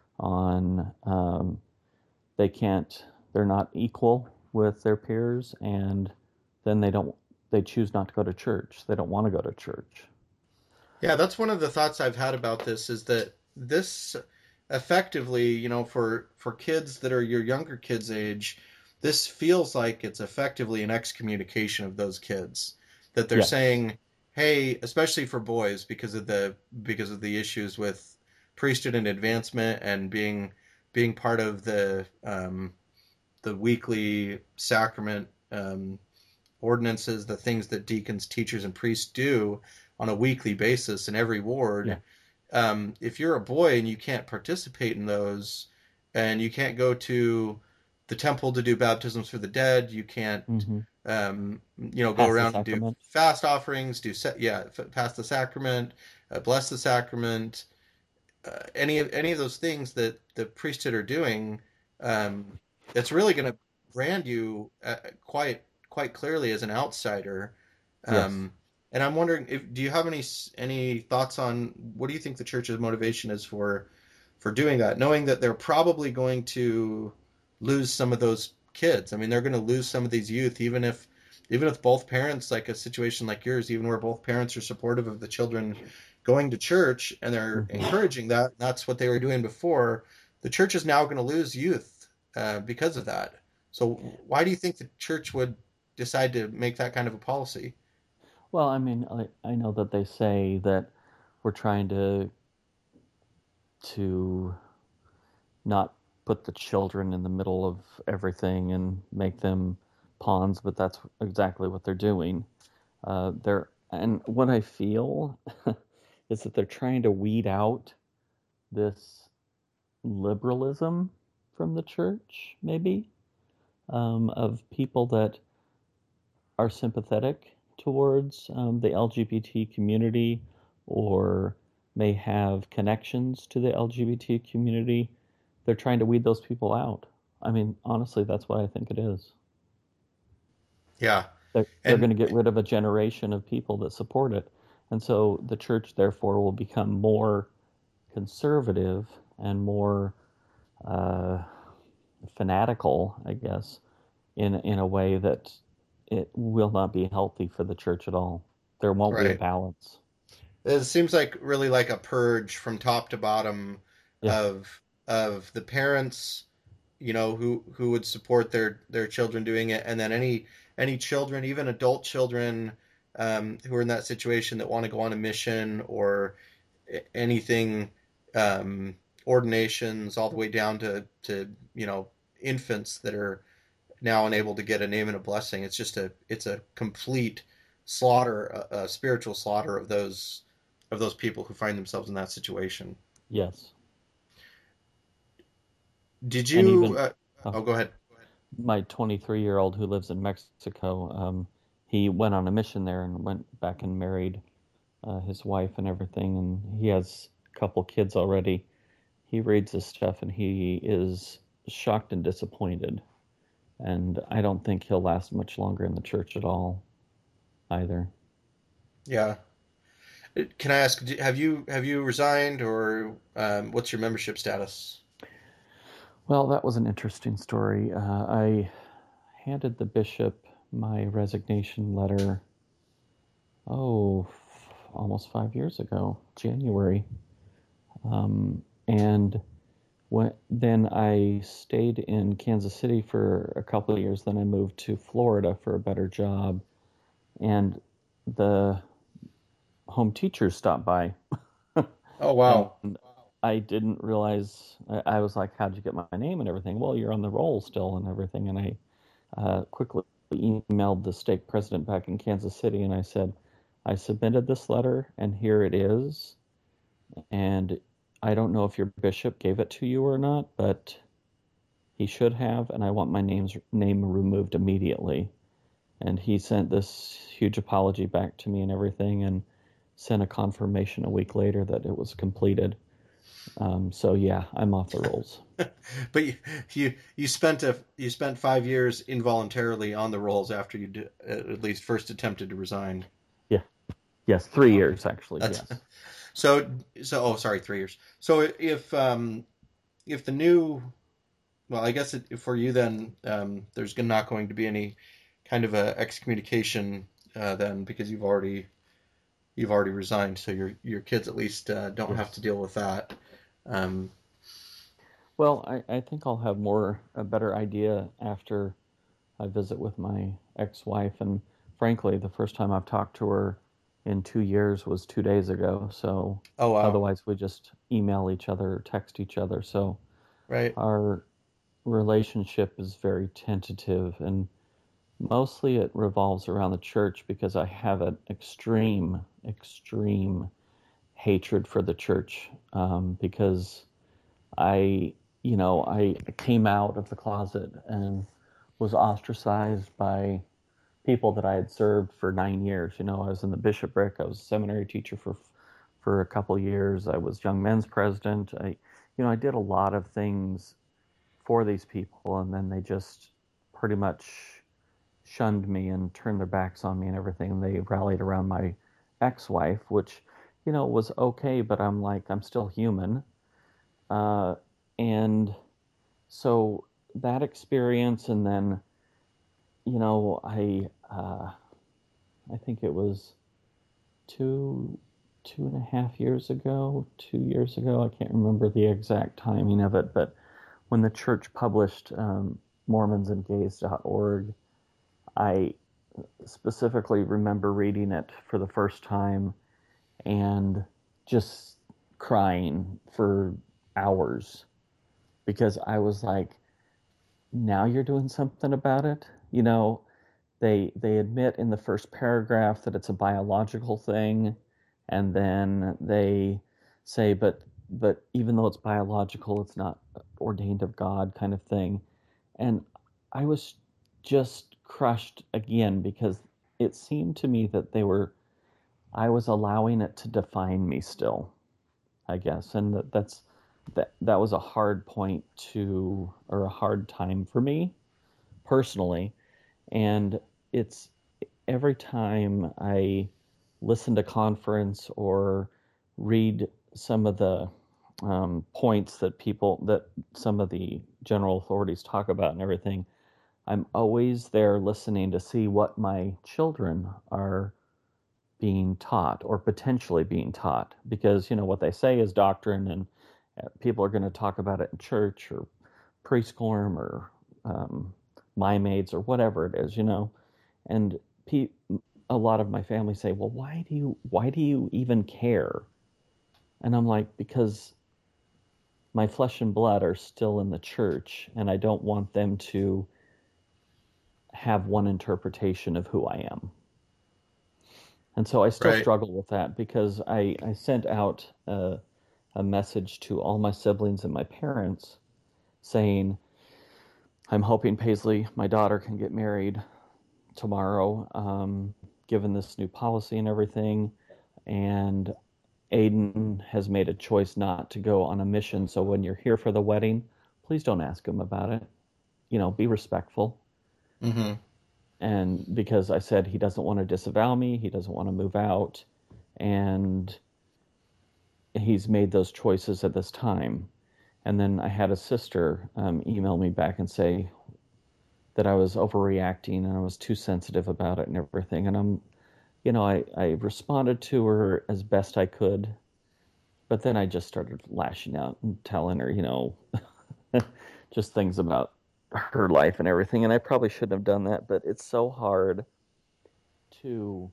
on um, they can't, they're not equal with their peers, and then they don't, they choose not to go to church. They don't want to go to church. Yeah, that's one of the thoughts I've had about this, is that this effectively, you know, for for kids that are your younger kids' age, this feels like it's effectively an excommunication of those kids. That they're Yes. saying, hey, especially for boys, because of the because of the issues with priesthood and advancement and being being part of the um, the weekly sacrament um, ordinances, the things that deacons, teachers, and priests do on a weekly basis in every Yeah. ward. Um, if you're a boy and you can't participate in those, and you can't go to the temple to do baptisms for the dead, you can't, Mm-hmm. um, you know, go Pass the around and do sacrament. fast offerings, do set, yeah, pass the sacrament, uh, bless the sacrament, uh, any of any of those things that the priesthood are doing, um, it's really going to brand you uh, quite quite clearly as an outsider. Yes. Um, and I'm wondering, if do you have any any thoughts on what do you think the church's motivation is for for doing that, knowing that they're probably going to lose some of those kids? I mean, they're going to lose some of these youth, even if even if both parents, like a situation like yours, even where both parents are supportive of the children going to church and they're Mm-hmm. encouraging that, that's what they were doing before. The church is now going to lose youth uh, because of that. So why do you think the church would decide to make that kind of a policy? Well, I mean, I, I know that they say that we're trying to to not put the children in the middle of everything and make them pawns, but that's exactly what they're doing. Uh, they're and what I feel is that they're trying to weed out this liberalism from the church, maybe, um, of people that are sympathetic towards um, the L G B T community or may have connections to the L G B T community. They're trying to weed those people out. I mean, honestly, that's what I think it is. Yeah. They're, they're And going to get rid of a generation of people that support it. And so the church, therefore, will become more conservative and more uh, fanatical, I guess, in in a way that it will not be healthy for the church at all. There won't be a right. balance. It seems like really like a purge from top to bottom Yeah. of of the parents, you know, who who would support their their children doing it, and then any any children, even adult children, um, who are in that situation that want to go on a mission or anything, um, ordinations, all the way down to to you know infants that are now unable to get a name and a blessing. It's just a it's a complete slaughter, a, a spiritual slaughter of those of those people who find themselves in that situation. Yes. Did And you? even Uh, uh, oh, go ahead. my twenty-three-year-old who lives in Mexico, um, he went on a mission there and went back and married uh, his wife and everything, and he has a couple kids already. He reads this stuff and he is shocked and disappointed. And I don't think he'll last much longer in the church at all, either. Yeah. Can I ask? Have you have you resigned, or um, what's your membership status? Well, that was an interesting story. Uh, I handed the bishop my resignation letter, oh, f- almost five years ago, January. Um, and when, then I stayed in Kansas City for a couple of years. Then I moved to Florida for a better job. And the home teachers stopped by. Oh, wow. And I didn't realize, I, I was like, how'd you get my name and everything? Well, you're on the roll still and everything. And I uh, quickly emailed the stake president back in Kansas City and I said, I submitted this letter and here it is. And I don't know if your bishop gave it to you or not, but he should have, and I want my name's name removed immediately. And he sent this huge apology back to me and everything, and sent a confirmation a week later that it was completed. Um, so yeah, I'm off the rolls. But you, you you spent a you spent five years involuntarily on the rolls after you did, at least first attempted to resign. Yeah. Yes, three years actually. That's, yes. So so oh sorry three years. So if um if the new well I guess it, for you then um there's not going to be any kind of a excommunication uh, then because you've already you've already resigned, so your your kids at least uh, don't Yes. have to deal with that. Um, Well, I, I think I'll have more a better idea after I visit with my ex-wife, and frankly, the first time I've talked to her in two years was two days ago. So oh wow, otherwise, we just email each other, or text each other. So right, our relationship is very tentative, and mostly it revolves around the church because I have an extreme, extreme hatred for the church um, because I, you know, I came out of the closet and was ostracized by people that I had served for nine years. You know, I was in the bishopric. I was a seminary teacher for for a couple of years. I was young men's president. I, you know, I did a lot of things for these people, and then they just pretty much shunned me and turned their backs on me and everything. And they rallied around my ex-wife, which, you know, was okay, but I'm like, I'm still human. Uh, and so that experience, and then, you know, I, uh, I think it was two, two and a half years ago, two years ago, I can't remember the exact timing of it, but when the church published um, Mormons and Gays dot org, I specifically remember reading it for the first time and just crying for hours because I was like, now you're doing something about it. You know, they they admit in the first paragraph that it's a biological thing, and then they say, but but even though it's biological, it's not ordained of God, kind of thing. And I was just crushed again, because it seemed to me that they were, I was allowing it to define me still, I guess. And that, that's, that, that was a hard point to, or a hard time for me personally. And it's every time I listen to conference or read some of the um, points that people, that some of the general authorities talk about and everything, I'm always there listening to see what my children are being taught or potentially being taught, because, you know, what they say is doctrine, and people are going to talk about it in church or preschool or um, my maids or whatever it is, you know. And pe- a lot of my family say, well, why do you why do you even care? And I'm like, because my flesh and blood are still in the church, and I don't want them to have one interpretation of who I am. And so I still Right. struggle with that, because I, I sent out a, a message to all my siblings and my parents saying, I'm hoping Paisley, my daughter, can get married tomorrow, um, given this new policy and everything. And Aiden has made a choice not to go on a mission. So when you're here for the wedding, please don't ask him about it. You know, be respectful. Mm-hmm. And because I said he doesn't want to disavow me, he doesn't want to move out, and he's made those choices at this time. And then I had a sister um, email me back and say that I was overreacting and I was too sensitive about it and everything. And I'm, you know, I, I responded to her as best I could, but then I just started lashing out and telling her, you know, just things about her life and everything. And I probably shouldn't have done that, but it's so hard to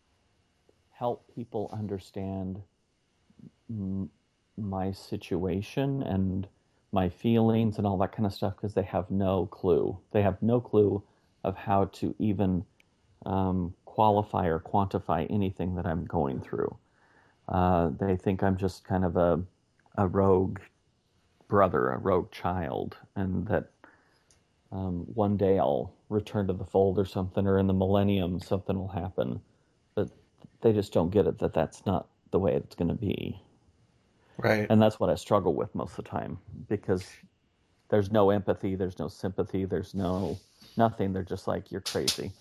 help people understand m- my situation and my feelings and all that kind of stuff, because they have no clue. They have no clue of how to even um, qualify or quantify anything that I'm going through. Uh, they think I'm just kind of a, a rogue brother, a rogue child, and that um, one day I'll return to the fold or something, or in the millennium something will happen. But they just don't get it, that that's not the way it's going to be. Right. And that's what I struggle with most of the time, because there's no empathy, there's no sympathy, there's no nothing. They're just like, you're crazy.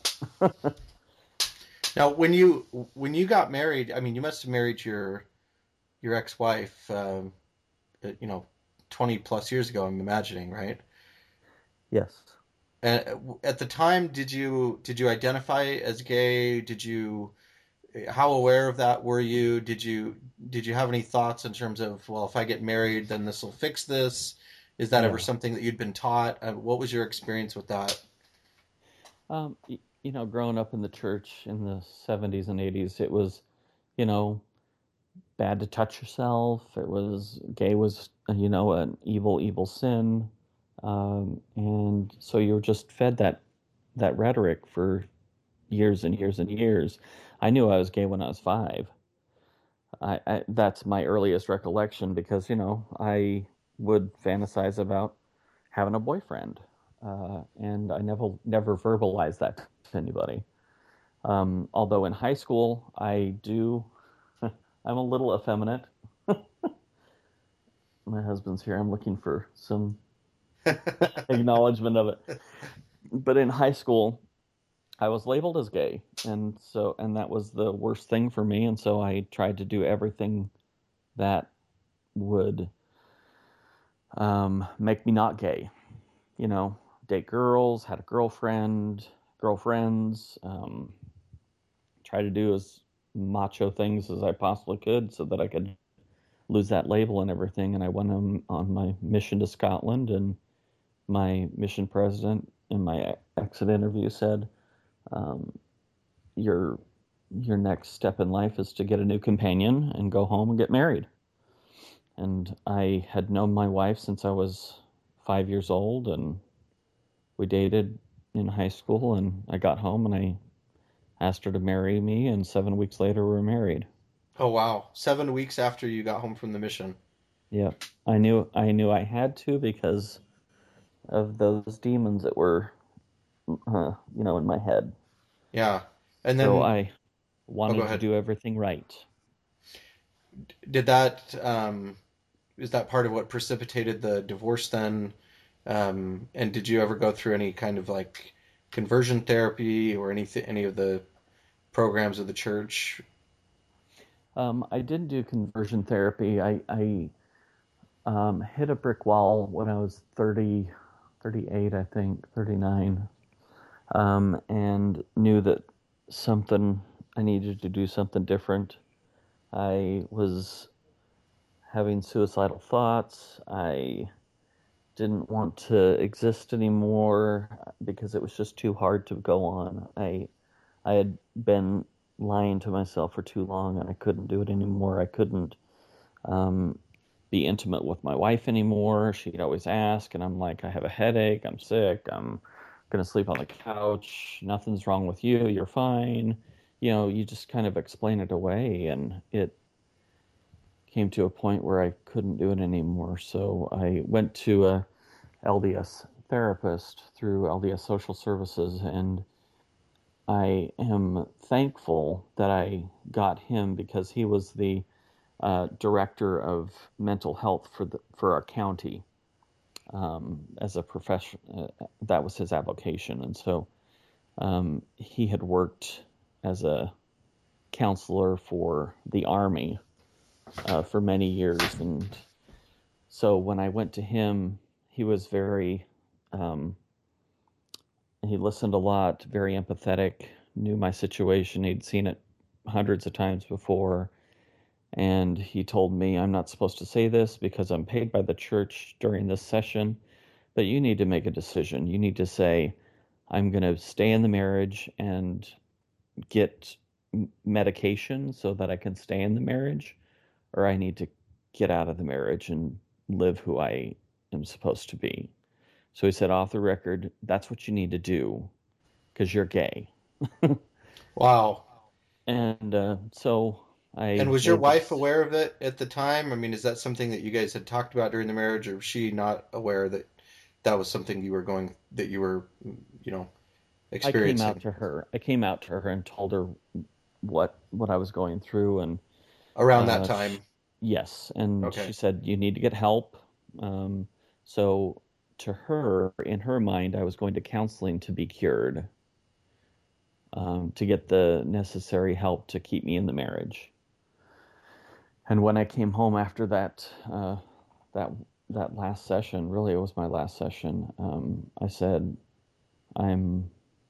Now, when you when you got married, I mean, you must have married your your ex-wife, um, you know, twenty plus years ago, I'm imagining, right? Yes. And at the time, did you did you identify as gay? Did you how aware of that were you? Did you did you have any thoughts in terms of, well, if I get married, then this will fix this? Is that Yeah. ever something that you'd been taught? Uh, what was your experience with that? Um, y- you know, growing up in the church in the seventies and eighties, it was, you know, bad to touch yourself. It was, gay was, you know, an evil, evil sin. Um, and so you were just fed that, that rhetoric for years and years and years. I knew I was gay when I was five. I, I that's my earliest recollection, because, you know, I would fantasize about having a boyfriend. Uh, and I never, never verbalized that to anybody. Um, although in high school, I do, I'm a little effeminate. My husband's here. I'm looking for some acknowledgement of it. But in high school, I was labeled as gay, and so and that was the worst thing for me. And so I tried to do everything that would um, make me not gay. You know, date girls, had a girlfriend, girlfriends. Um, try to do as macho things as I possibly could so that I could lose that label and everything. And I went on, on my mission to Scotland, and my mission president in my exit interview said, um, your your next step in life is to get a new companion and go home and get married. And I had known my wife since I was five years old, and we dated in high school, and I got home and I asked her to marry me, and seven weeks later we were married. Oh, wow. Seven weeks after you got home from the mission. Yeah, I knew I knew I had to because of those demons that were, uh, you know, in my head. Yeah. And then, so I oh, wanted go to ahead. do everything right. Did that, um, is that part of what precipitated the divorce then? Um, and did you ever go through any kind of like conversion therapy or anything, any of the programs of the church? Um, I did do conversion therapy. I, I um, hit a brick wall when I was thirty, thirty-eight, I think, thirty-nine, um, and knew that something, I needed to do something different. I was having suicidal thoughts. I didn't want to exist anymore because it was just too hard to go on. I I had been lying to myself for too long, and I couldn't do it anymore. I couldn't um, be intimate with my wife anymore. She'd always ask, and I'm like, I have a headache. I'm sick. I'm going to sleep on the couch. Nothing's wrong with you. You're fine. You know, you just kind of explain it away, and it came to a point where I couldn't do it anymore. So I went to a L D S therapist through L D S Social Services, and I am thankful that I got him because he was the uh, director of mental health for the for our county um, as a profession. Uh, that was his avocation, and so um, he had worked as a counselor for the Army uh, for many years, and so when I went to him, he was very um, he listened a lot, very empathetic, knew my situation. He'd seen it hundreds of times before. And he told me, I'm not supposed to say this because I'm paid by the church during this session, but you need to make a decision. You need to say, I'm going to stay in the marriage and get medication so that I can stay in the marriage, or I need to get out of the marriage and live who I am supposed to be. So he said, off the record, that's what you need to do because you're gay. Wow. And uh, so I. And was your wife aware of it at the time? I mean, is that something that you guys had talked about during the marriage, or was she not aware that that was something you were going, that you were, you know, experiencing? I came out to her. I came out to her and told her what what I was going through, and around uh, that time. She, yes, and okay. She said you need to get help. Um, so to her, in her mind, I was going to counseling to be cured, um, to get the necessary help to keep me in the marriage. And when I came home after that, uh, that that last session, really it was my last session, um, I said, I'm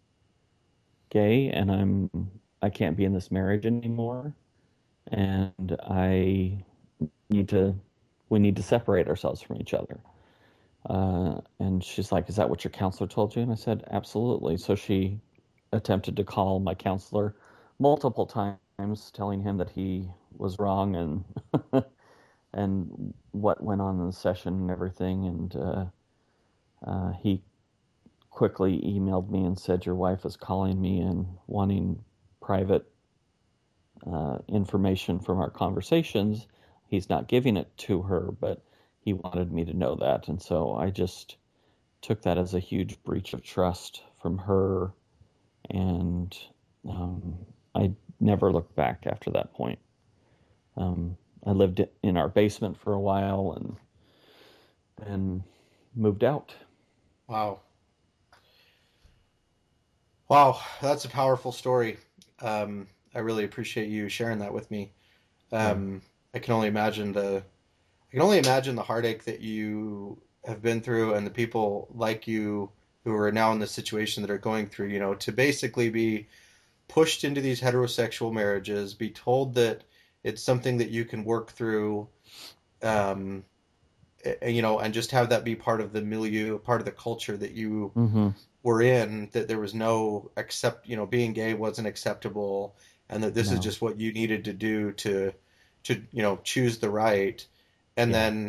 gay and I'm I can't be in this marriage anymore, and I need to we need to separate ourselves from each other. Uh, and she's like, is that what your counselor told you? And I said, absolutely. So she attempted to call my counselor multiple times, telling him that he was wrong and and what went on in the session and everything. And uh, uh, he quickly emailed me and said, your wife is calling me and wanting private uh, information from our conversations. He's not giving it to her, but he wanted me to know that. And so I just took that as a huge breach of trust from her. And um, I never looked back after that point. Um, I lived in our basement for a while and then moved out. Wow. Wow, that's a powerful story. Um, I really appreciate you sharing that with me. Um, yeah. I can only imagine the I can only imagine the heartache that you have been through, and the people like you who are now in this situation that are going through, you know, to basically be pushed into these heterosexual marriages, be told that it's something that you can work through, um, you know, and just have that be part of the milieu, part of the culture that you mm-hmm. were in, that there was no accept, you know, being gay wasn't acceptable, and that this no. is just what you needed to do to, to, you know, choose the right. And yeah. then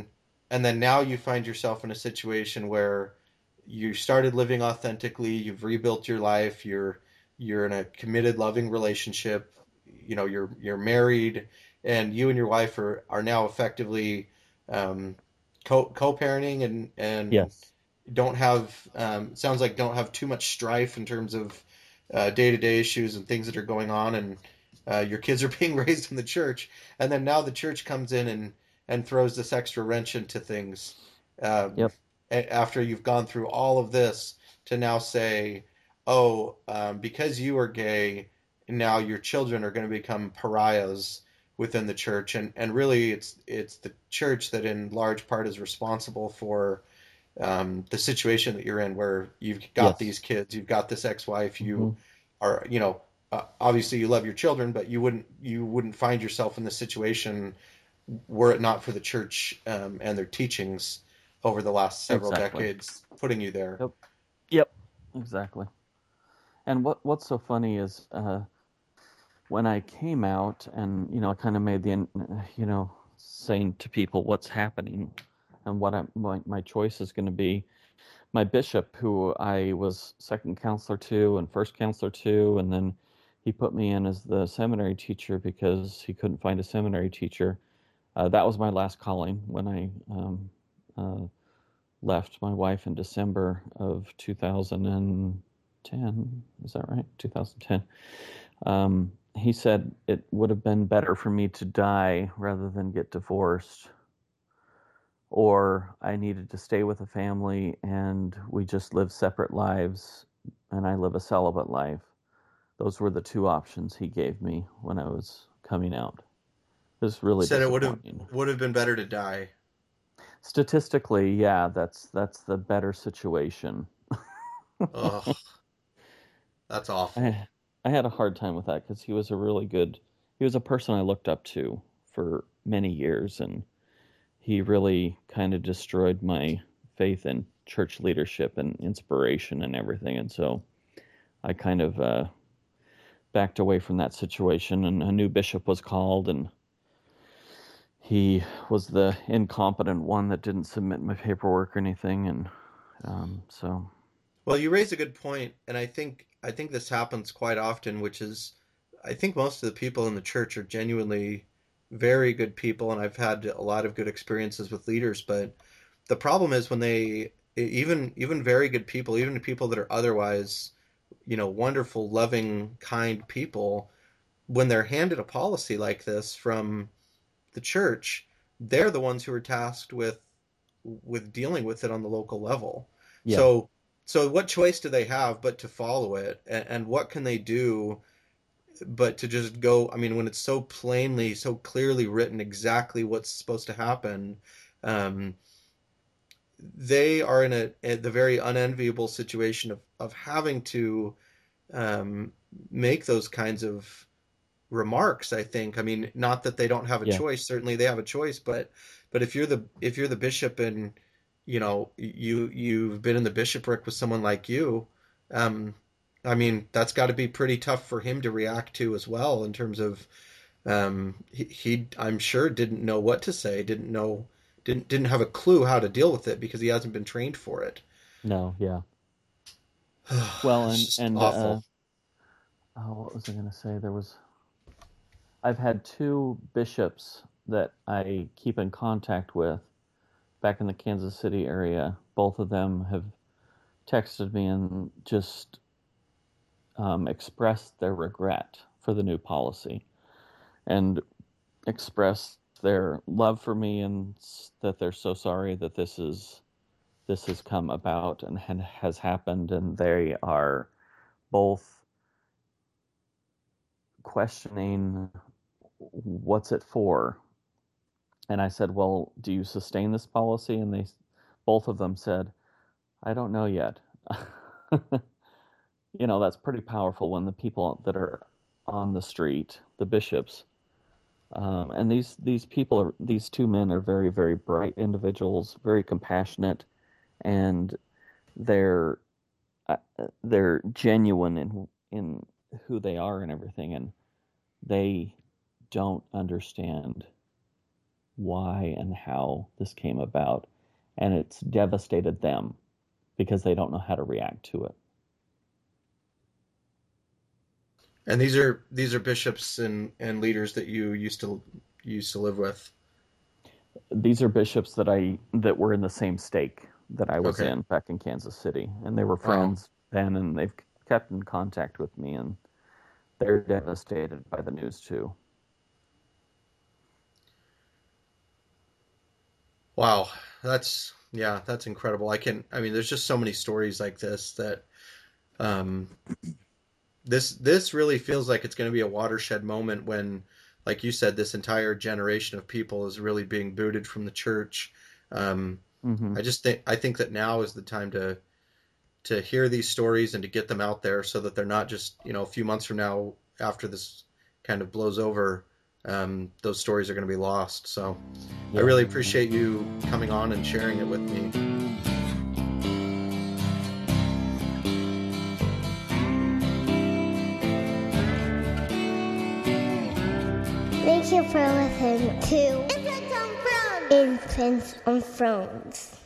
and then now you find yourself in a situation where you started living authentically, you've rebuilt your life, you're you're in a committed, loving relationship, you know, you're you're married, and you and your wife are are now effectively um, co co-parenting and and Yes. don't have um, sounds like don't have too much strife in terms of uh, day-to-day issues and things that are going on, and uh, your kids are being raised in the church, and then now the church comes in and and throws this extra wrench into things um, Yep. after you've gone through all of this to now say, oh, um, because you are gay, now your children are going to become pariahs within the church, and and really it's it's the church that in large part is responsible for um, the situation that you're in, where you've got Yes. these kids, you've got this ex-wife, Hmm. you are, you know, uh, obviously you love your children, but you wouldn't you wouldn't find yourself in this situation were it not for the church um, and their teachings over the last several Exactly. decades putting you there. Yep. Yep. Exactly. And what what's so funny is uh, when I came out and, you know, I kind of made the, you know, saying to people what's happening and what I, my, my choice is going to be. My bishop, who I was second counselor to and first counselor to, and then he put me in as the seminary teacher because he couldn't find a seminary teacher. Uh, that was my last calling when I um, uh, left my wife in December of two thousand ten. Is that right? two thousand ten. Um, he said it would have been better for me to die rather than get divorced, or I needed to stay with a family and we just live separate lives and I live a celibate life. Those were the two options he gave me when I was coming out. It was really Said it would have disappointing. would have been better to die. Statistically, yeah, that's that's the better situation. Oh, that's awful. I I had a hard time with that because he was a really good, he was a person I looked up to for many years, and he really kind of destroyed my faith in church leadership and inspiration and everything. And so I kind of uh, backed away from that situation, and a new bishop was called, and he was the incompetent one that didn't submit my paperwork or anything. And um, so, Well, you raise a good point, and I think I think this happens quite often, which is I think most of the people in the church are genuinely very good people, and I've had a lot of good experiences with leaders, but the problem is when they even even very good people, even people that are otherwise, you know, wonderful, loving, kind people, when they're handed a policy like this from the church, they're the ones who are tasked with with dealing with it on the local level. yeah, So so what choice do they have but to follow it? And, and what can they do but to just go? I mean, when it's so plainly, so clearly written exactly what's supposed to happen, um, they are in a, a the very unenviable situation of, of having to um, make those kinds of remarks. I think. I mean, not that they don't have a yeah, choice. Certainly, they have a choice. But but if you're the if you're the bishop and you know you you've been in the bishopric with someone like you, um, I mean, that's got to be pretty tough for him to react to as well. In terms of um, he, he, I'm sure didn't know what to say. Didn't know. Didn't didn't have a clue how to deal with it because he hasn't been trained for it. no, yeah. Well, It's and just and uh, awful. oh, what was I going to say? There was I've had two bishops that I keep in contact with back in the Kansas City area. Both of them have texted me and just um, expressed their regret for the new policy and expressed their love for me, and that they're so sorry that this is this has come about and has happened, and they are both questioning what's it for. And I said, well, do you sustain this policy? And they both of them said, I don't know yet. You know, that's pretty powerful when the people that are on the street, the bishops, um, and these these people are these two men are very very bright individuals, very compassionate, and they're uh, they're genuine in in who they are and everything, and they don't understand why and how this came about, and it's devastated them because they don't know how to react to it. And these are these are bishops and, and leaders that you used to used to live with. These are bishops that I that were in the same stake that I was Okay. in back in Kansas City, and they were friends then, and they've kept in contact with me, and they're devastated by the news too. Wow, that's yeah, that's incredible. I can, I mean, there's just so many stories like this that, um, this this really feels like it's going to be a watershed moment when, like you said, this entire generation of people is really being booted from the church. Um, Mm-hmm. I just think I think that now is the time to to hear these stories and to get them out there so that they're not just, you know, a few months from now after this kind of blows over, um, those stories are going to be lost. So Yeah. I really appreciate you coming on and sharing it with me. Thank you for listening to Infants on Thrones. Infants on Thrones.